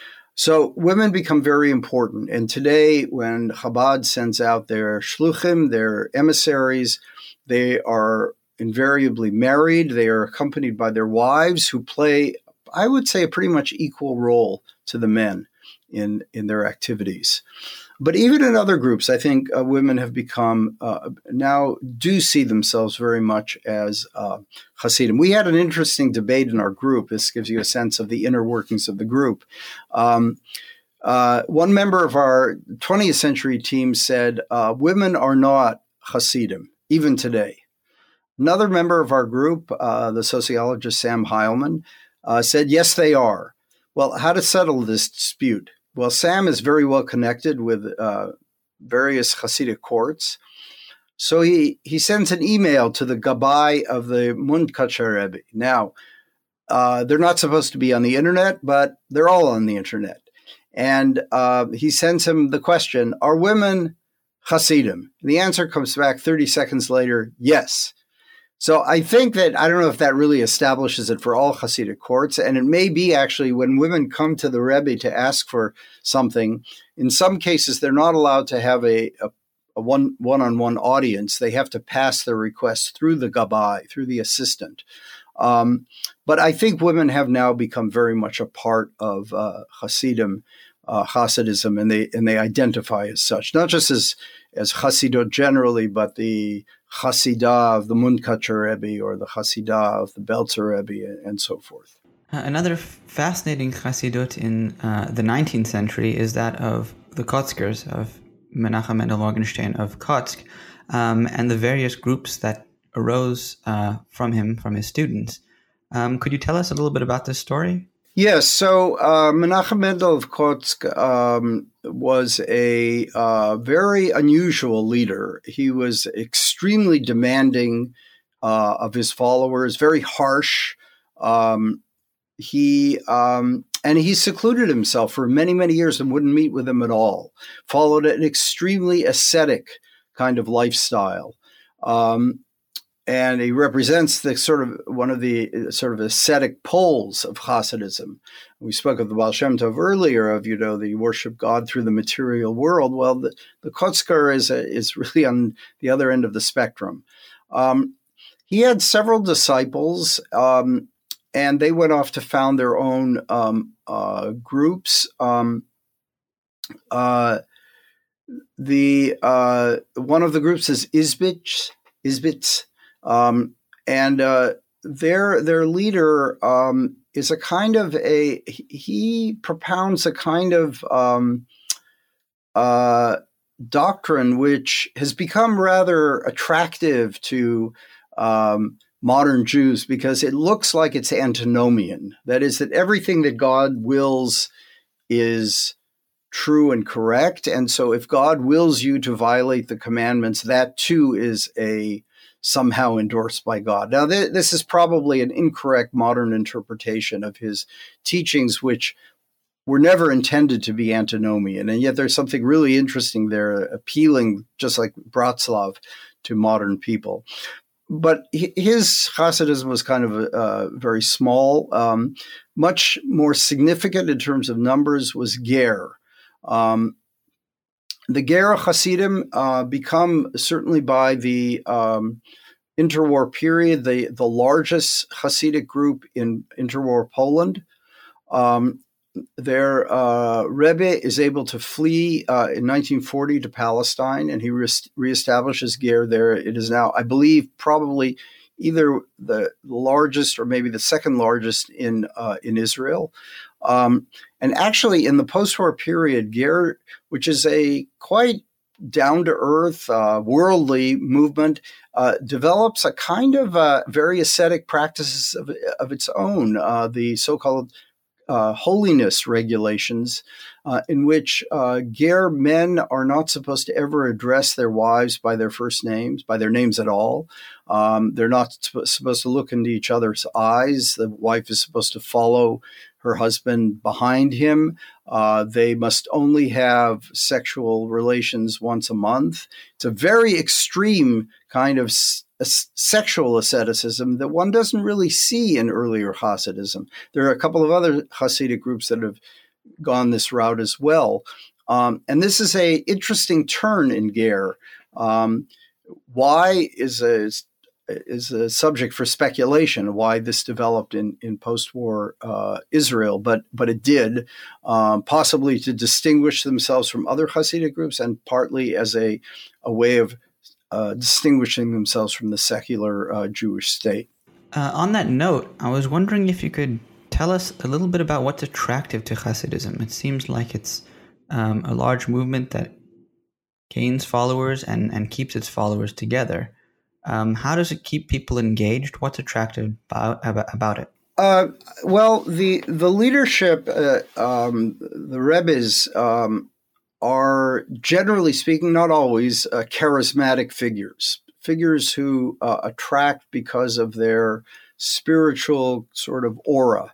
So women become very important. And today, when Chabad sends out their shluchim, their emissaries, they are invariably married. They are accompanied by their wives, who play, I would say, a pretty much equal role to the men in, in their activities. But even in other groups, I think uh, women have become, uh, now do see themselves very much as uh, Hasidim. We had an interesting debate in our group. This gives you a sense of the inner workings of the group. Um, uh, one member of our twentieth century team said, uh, women are not Hasidim, even today. Another member of our group, uh, the sociologist Sam Heilman, uh, said, yes, they are. Well, how to settle this dispute? Well, Sam is very well connected with uh, various Hasidic courts. So he, he sends an email to the Gabbai of the Mundkacher Rebbe. Now, uh, they're not supposed to be on the internet, but they're all on the internet. And uh, he sends him the question, are women Hasidim? The answer comes back thirty seconds later, yes. So I think that, I don't know if that really establishes it for all Hasidic courts, and it may be actually when women come to the Rebbe to ask for something, in some cases they're not allowed to have a, a, a one, one-on-one audience. They have to pass their request through the Gabbai, through the assistant. Um, but I think women have now become very much a part of uh, Hasidim, uh, Hasidism, and they and they identify as such, not just as, as Hasidot generally, but the Hasidah of the Mundkacher Rebbe or the Hasidah of the Belzer Rebbe and so forth. Uh, another fascinating Hasidut in uh, the nineteenth century is that of the Kotzkers, of Menachem Mendel Morgenstern of Kotsk, um, and the various groups that arose uh, from him, from his students. Um, could you tell us a little bit about this story? Yes. So uh, Menachem Mendel of Kotsk um, was a uh, very unusual leader. He was extremely demanding uh, of his followers, very harsh. Um, he um, and he secluded himself for many, many years and wouldn't meet with them at all. Followed an extremely ascetic kind of lifestyle. Um, And he represents the sort of one of the sort of ascetic poles of Hasidism. We spoke of the Baal Shem Tov earlier, of, you know, the you worship God through the material world. Well, the, the Kotzker is, a, is really on the other end of the spectrum. Um, he had several disciples, um, and they went off to found their own um, uh, groups. Um, uh, the uh, one of the groups is Izbits, Izbits. Um, and uh, their their leader um, is a kind of a he propounds a kind of um, uh, doctrine which has become rather attractive to um, modern Jews because it looks like it's antinomian. That is, that everything that God wills is true and correct, and so if God wills you to violate the commandments, that too is a somehow endorsed by God. Now, th- this is probably an incorrect modern interpretation of his teachings, which were never intended to be antinomian. And yet there's something really interesting there, appealing, just like Bratslav, to modern people. But his Hasidism was kind of uh, very small. Um, much more significant in terms of numbers was Ger. Um, The Ger Hasidim uh, become, certainly by the um, interwar period, the, the largest Hasidic group in interwar Poland. Um, their uh, Rebbe is able to flee uh, in nineteen forty to Palestine, and he re- reestablishes Ger there. It is now, I believe, probably either the largest or maybe the second largest in uh, in Israel. Um, and actually, in the post-war period, Ger, which is a quite down-to-earth, uh, worldly movement, uh, develops a kind of uh, very ascetic practices of, of its own, uh, the so-called uh, holiness regulations, uh, in which uh, Ger men are not supposed to ever address their wives by their first names, by their names at all. Um, they're not sp- supposed to look into each other's eyes. The wife is supposed to follow her husband behind him. Uh, they must only have sexual relations once a month. It's a very extreme kind of s- sexual asceticism that one doesn't really see in earlier Hasidism. There are a couple of other Hasidic groups that have gone this route as well. Um, and this is a interesting turn in Ger. Um, why is a is a subject for speculation, why this developed in, in post-war uh, Israel, but but it did, um, possibly to distinguish themselves from other Hasidic groups and partly as a, a way of uh, distinguishing themselves from the secular uh, Jewish state. Uh, on that note, I was wondering if you could tell us a little bit about what's attractive to Hasidism. It seems like it's um, a large movement that gains followers and, and keeps its followers together. Um, how does it keep people engaged? What's attractive about, about it? Uh, well, the the leadership, uh, um, the Rebbes um, are generally speaking, not always, uh, charismatic figures, figures who uh, attract because of their spiritual sort of aura.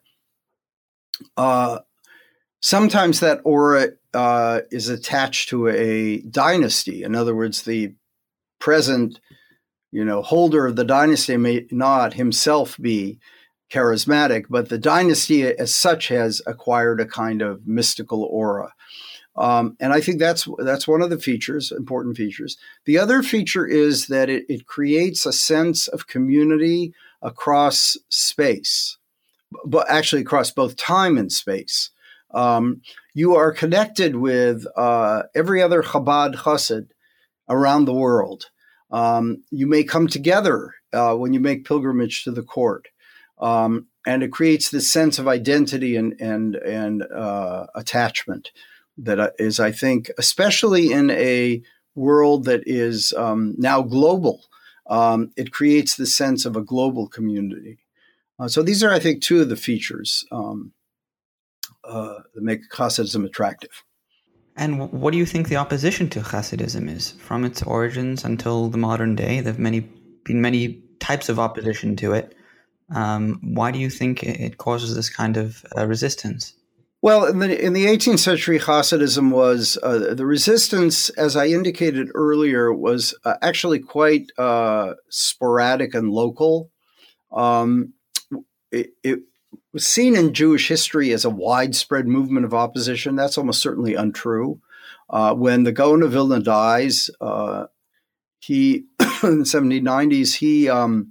Uh, sometimes that aura uh, is attached to a dynasty. In other words, the present You know, holder of the dynasty may not himself be charismatic, but the dynasty as such has acquired a kind of mystical aura. Um, and I think that's that's one of the features, important features. The other feature is that it, it creates a sense of community across space, but actually across both time and space. Um, you are connected with uh, every other Chabad Chassid around the world. Um, you may come together uh, when you make pilgrimage to the court, um, and it creates this sense of identity and and and uh, attachment that is, I think, especially in a world that is um, now global. Um, it creates the sense of a global community. Uh, so these are, I think, two of the features um, uh, that make Hasidism attractive. And what do you think the opposition to Hasidism is? From its origins until the modern day, there have many, been many types of opposition to it. Um, why do you think it causes this kind of uh, resistance? Well, in the, in the eighteenth century, Hasidism was, uh, the resistance, as I indicated earlier, was uh, actually quite uh, sporadic and local. Um, it, it was seen in Jewish history as a widespread movement of opposition. That's almost certainly untrue. Uh, when the Gaon of Vilna dies, uh, he in the seventeen nineties, he um,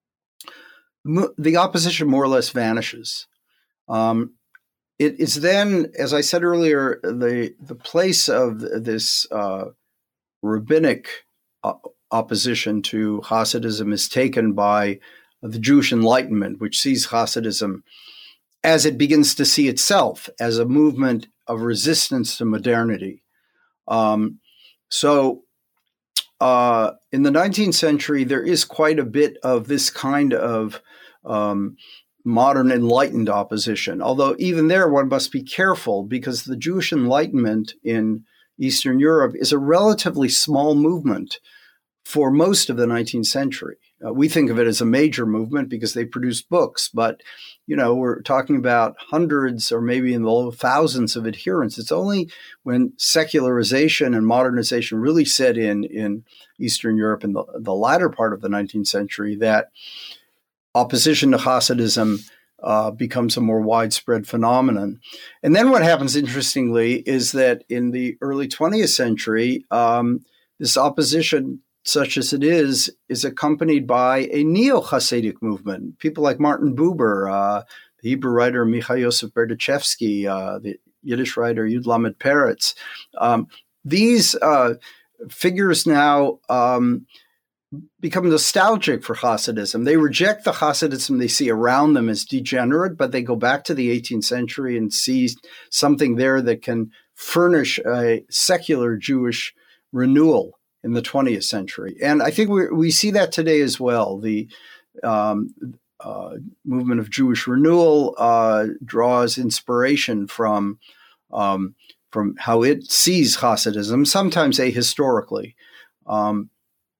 mo- the opposition more or less vanishes. Um, it is then, as I said earlier, the the place of this uh, rabbinic uh, opposition to Hasidism is taken by the Jewish Enlightenment, which sees Hasidism as it begins to see itself as a movement of resistance to modernity. Um, so uh, in the nineteenth century, there is quite a bit of this kind of um, modern enlightened opposition, although even there one must be careful because the Jewish Enlightenment in Eastern Europe is a relatively small movement for most of the nineteenth century. Uh, we think of it as a major movement because they produced books, but you know, we're talking about hundreds or maybe in the low thousands of adherents. It's only when secularization and modernization really set in in Eastern Europe in the, the latter part of the nineteenth century that opposition to Hasidism uh, becomes a more widespread phenomenon. And then what happens, interestingly, is that in the early twentieth century, um, this opposition, such as it is, is accompanied by a neo-Hasidic movement. People like Martin Buber, uh, the Hebrew writer Michal Yosef Berdichevsky, uh, the Yiddish writer Yud Lamed Peretz. Um, these uh, figures now um, become nostalgic for Hasidism. They reject the Hasidism they see around them as degenerate, but they go back to the eighteenth century and see something there that can furnish a secular Jewish renewal in the twentieth century. And I think we we see that today as well. The um, uh, movement of Jewish renewal uh, draws inspiration from, um, from how it sees Hasidism, sometimes ahistorically. Um,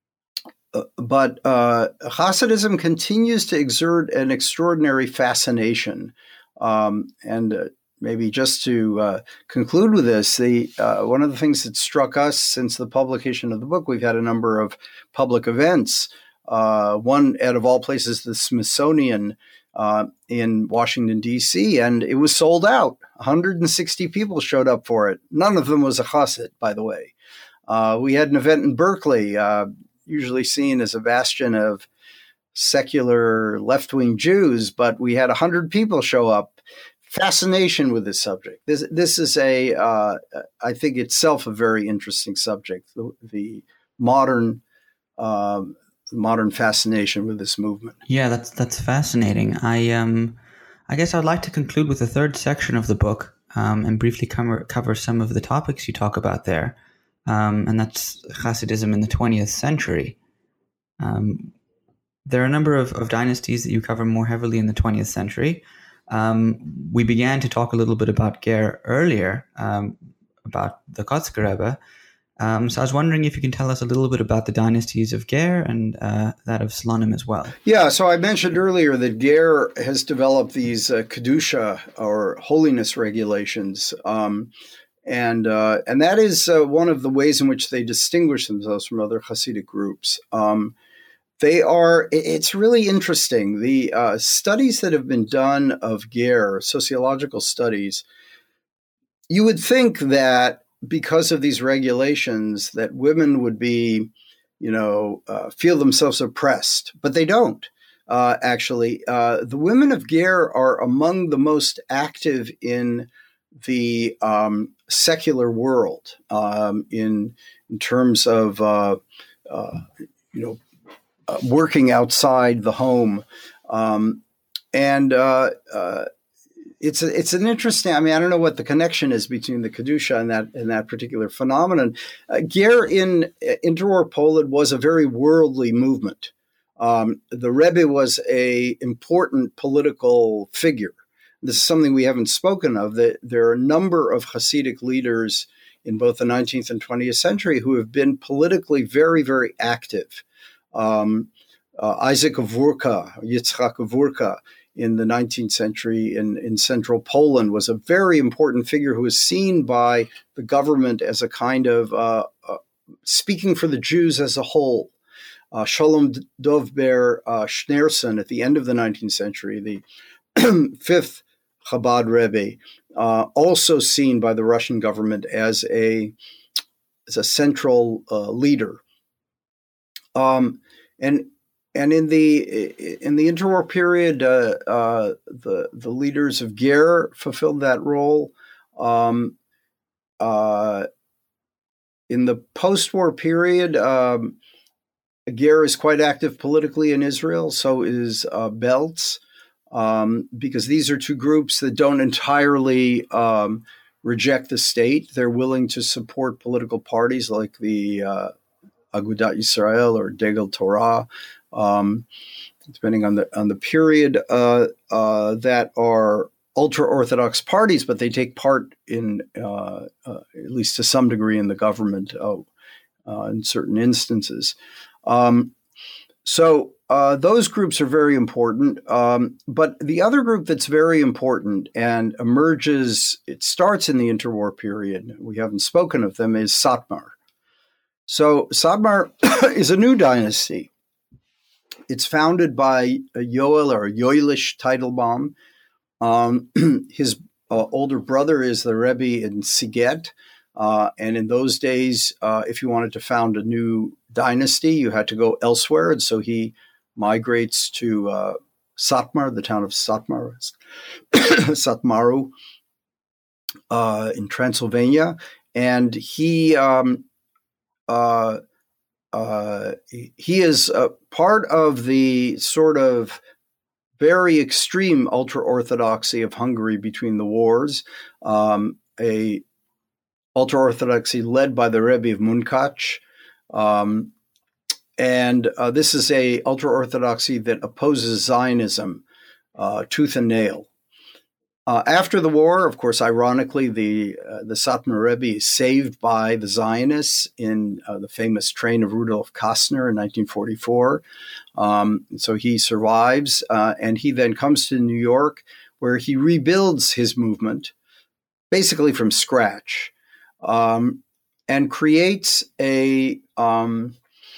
but uh, Hasidism continues to exert an extraordinary fascination. Um, and uh, Maybe just to uh, conclude with this, the uh, one of the things that struck us since the publication of the book, we've had a number of public events. Uh, one, out of all places, the Smithsonian uh, in Washington, D C, and it was sold out. one hundred sixty people showed up for it. None of them was a Hasid, by the way. Uh, we had an event in Berkeley, uh, usually seen as a bastion of secular left-wing Jews, but we had one hundred people show up. Fascination with this subject. This this is a, uh, I think itself a very interesting subject. The, the modern, uh, modern fascination with this movement. Yeah, that's that's fascinating. I um, I guess I'd like to conclude with the third section of the book um, and briefly cover cover some of the topics you talk about there, um, and that's Hasidism in the twentieth century. Um, there are a number of, of dynasties that you cover more heavily in the twentieth century. Um, we began to talk a little bit about Ger earlier, um, about the Kotzker Rebbe. Um, so I was wondering if you can tell us a little bit about the dynasties of Ger and uh, that of Slonim as well. Yeah, so I mentioned earlier that Ger has developed these uh, Kedusha, or holiness regulations, um, and uh, and that is uh, one of the ways in which they distinguish themselves from other Hasidic groups. Um, They are, it's really interesting. The uh, studies that have been done of Ger, sociological studies, you would think that because of these regulations that women would be, you know, uh, feel themselves oppressed, but they don't. Uh, actually, uh, the women of Ger are among the most active in the um, secular world um, in, in terms of, uh, uh, you know, Uh, working outside the home. Um, and uh, uh, it's a, it's an interesting, I mean, I don't know what the connection is between the Kedusha and that and that particular phenomenon. Uh, Ger in Inter-War Poland was a very worldly movement. Um, the Rebbe was a important political figure. This is something we haven't spoken of, that there are a number of Hasidic leaders in both the nineteenth and twentieth century who have been politically very, very active. Um, uh, Isaac Avurka, Yitzchak Avurka, in the nineteenth century in, in central Poland was a very important figure who was seen by the government as a kind of uh, uh, speaking for the Jews as a whole. Uh, Shalom Dovber uh, Schneerson at the end of the nineteenth century, the fifth Chabad Rebbe, uh, also seen by the Russian government as a as a central uh, leader. Um, and and in the in the interwar period, uh, uh, the the leaders of Ger fulfilled that role. Um, uh, in the post-war period, um, Ger is quite active politically in Israel. So is uh, Belz. Um, because these are two groups that don't entirely um, reject the state. They're willing to support political parties like the uh, Agudat Yisrael or Degel Torah, um, depending on the on the period, uh, uh, that are ultra-Orthodox parties, but they take part in, uh, uh, at least to some degree, in the government uh, uh, in certain instances. Um, so Uh, those groups are very important. Um, but the other group that's very important and emerges, it starts in the interwar period, we haven't spoken of them, is Satmar. So Satmar is a new dynasty. It's founded by Yoel or Yoelish Teitelbaum. Um, his uh, older brother is the Rebbe in Siget. Uh, and in those days, uh, if you wanted to found a new dynasty, you had to go elsewhere. And so he migrates to uh, Satmar, the town of Satmar, Satmaru, uh, in Transylvania, and he um, uh, uh, he is a part of the sort of very extreme ultra-Orthodoxy of Hungary between the wars, um, a ultra-Orthodoxy led by the Rebbe of Munkacs. Um, And uh, this is a ultra-Orthodoxy that opposes Zionism uh, tooth and nail. Uh, after the war, of course, ironically, the uh, the Satmar Rebbe is saved by the Zionists in uh, the famous train of Rudolf Kastner in nineteen forty-four. Um, so he survives, uh, and he then comes to New York, where he rebuilds his movement, basically from scratch, um, and creates a... Um,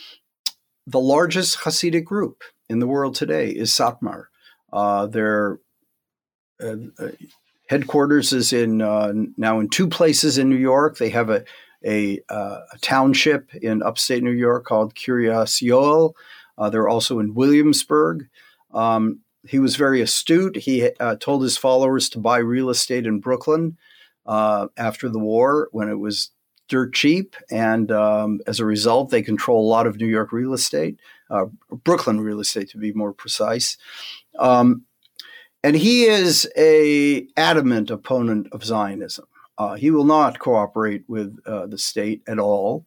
The largest Hasidic group in the world today is Satmar. Uh, their uh, headquarters is in uh, now in two places in New York. They have a, a, uh, a township in upstate New York called Kiryas Yoel. Uh, they're also in Williamsburg. Um, he was very astute. He uh, told his followers to buy real estate in Brooklyn uh, after the war when it was dirt cheap, and um, as a result, they control a lot of New York real estate, uh, Brooklyn real estate to be more precise. Um, and he is a adamant opponent of Zionism. Uh, he will not cooperate with uh, the state at all.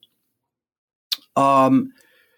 Um,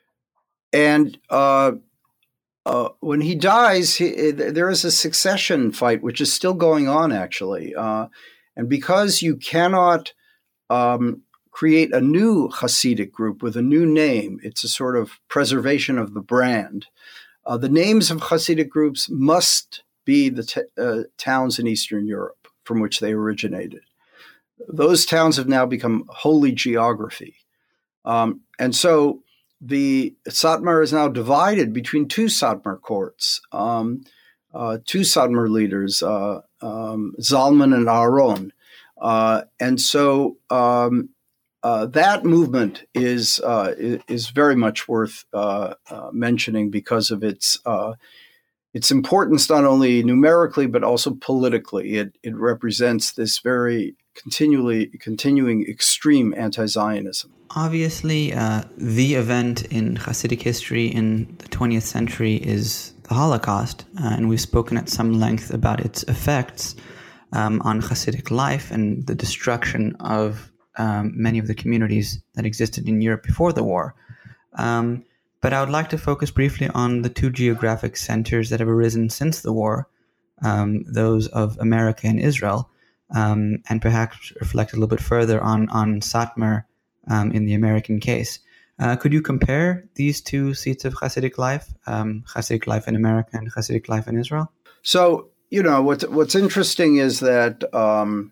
and uh, uh, when he dies, he, there is a succession fight, which is still going on, actually. Uh, and because you cannot um, create a new Hasidic group with a new name, it's a sort of preservation of the brand. Uh, the names of Hasidic groups must be the t- uh, towns in Eastern Europe from which they originated. Those towns have now become holy geography. Um, and so the Satmar is now divided between two Satmar courts, um, uh, two Satmar leaders, uh, um, Zalman and Aaron. Uh, and so um, uh, that movement is uh, is very much worth uh, uh, mentioning because of its uh, its importance not only numerically but also politically. It it represents this very continually continuing extreme anti-Zionism. Obviously, uh, the event in Hasidic history in the twentieth century is the Holocaust, uh, and we've spoken at some length about its effects Um, on Hasidic life and the destruction of um, many of the communities that existed in Europe before the war. Um, but I would like to focus briefly on the two geographic centers that have arisen since the war, um, those of America and Israel, um, and perhaps reflect a little bit further on, on Satmar um, in the American case. Uh, could you compare these two seats of Hasidic life, um, Hasidic life in America and Hasidic life in Israel? So, you know, what's, what's interesting is that um,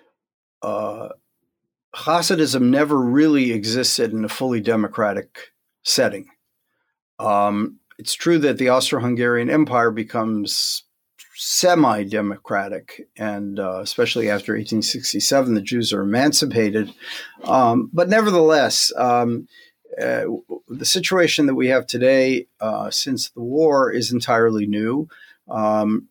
uh, Hasidism never really existed in a fully democratic setting. Um, it's true that the Austro-Hungarian Empire becomes semi-democratic, and uh, especially after eighteen sixty-seven, the Jews are emancipated. Um, but nevertheless, um, uh, the situation that we have today uh, since the war is entirely new. Um,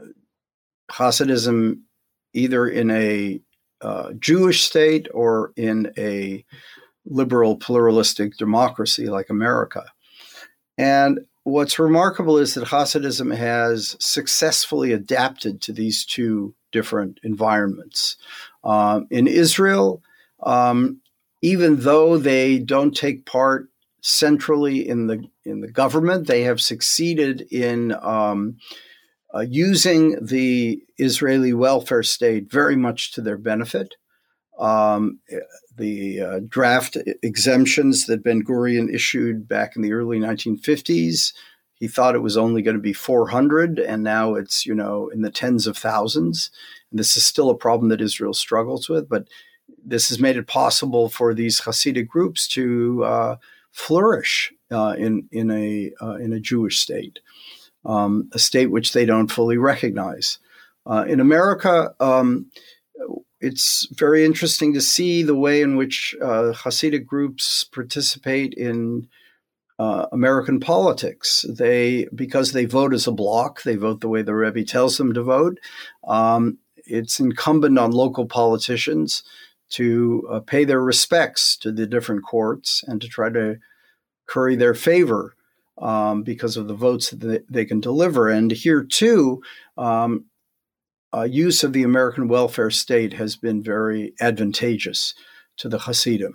Hasidism, either in a uh, Jewish state or in a liberal pluralistic democracy like America. And what's remarkable is that Hasidism has successfully adapted to these two different environments. Um, in Israel, um, even though they don't take part centrally in the in the government, they have succeeded in um, uh, using the Israeli welfare state very much to their benefit. Um, the uh, draft exemptions that Ben-Gurion issued back in the early nineteen fifties, he thought it was only going to be four hundred, and now it's, you know, in the tens of thousands. And this is still a problem that Israel struggles with, but this has made it possible for these Hasidic groups to uh, flourish uh, in in a uh, in a Jewish state, um, a state which they don't fully recognize. Uh, in America, um, it's very interesting to see the way in which uh, Hasidic groups participate in uh, American politics. They, because they vote as a bloc, they vote the way the Rebbe tells them to vote. Um, it's incumbent on local politicians to uh, pay their respects to the different courts and to try to curry their favor um, because of the votes that they, they can deliver. And here, too, um, Uh, use of the American welfare state has been very advantageous to the Hasidim.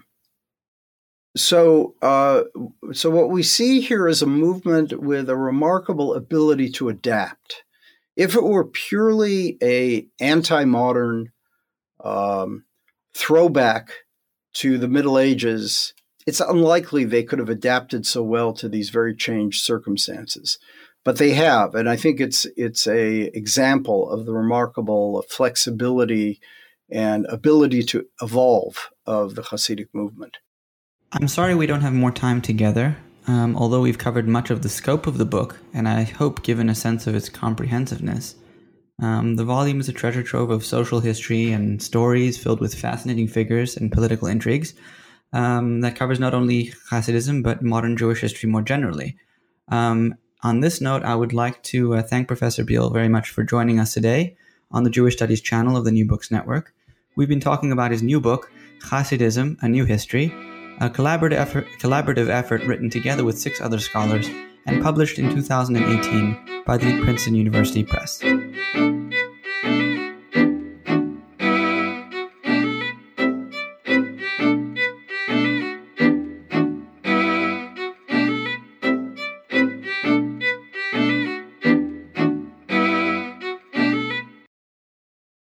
So, uh, so what we see here is a movement with a remarkable ability to adapt. If it were purely a anti-modern um, throwback to the Middle Ages, it's unlikely they could have adapted so well to these very changed circumstances. But they have, and I think it's it's a example of the remarkable flexibility and ability to evolve of the Hasidic movement. I'm sorry we don't have more time together, um, although we've covered much of the scope of the book, and I hope given a sense of its comprehensiveness. Um, the volume is a treasure trove of social history and stories filled with fascinating figures and political intrigues um, that covers not only Hasidism, but modern Jewish history more generally. Um, On this note, I would like to uh, thank Professor Biel very much for joining us today on the Jewish Studies channel of the New Books Network. We've been talking about his new book, Hasidism, A New History, a collaborative effort, collaborative effort written together with six other scholars and published in two thousand eighteen by the Princeton University Press.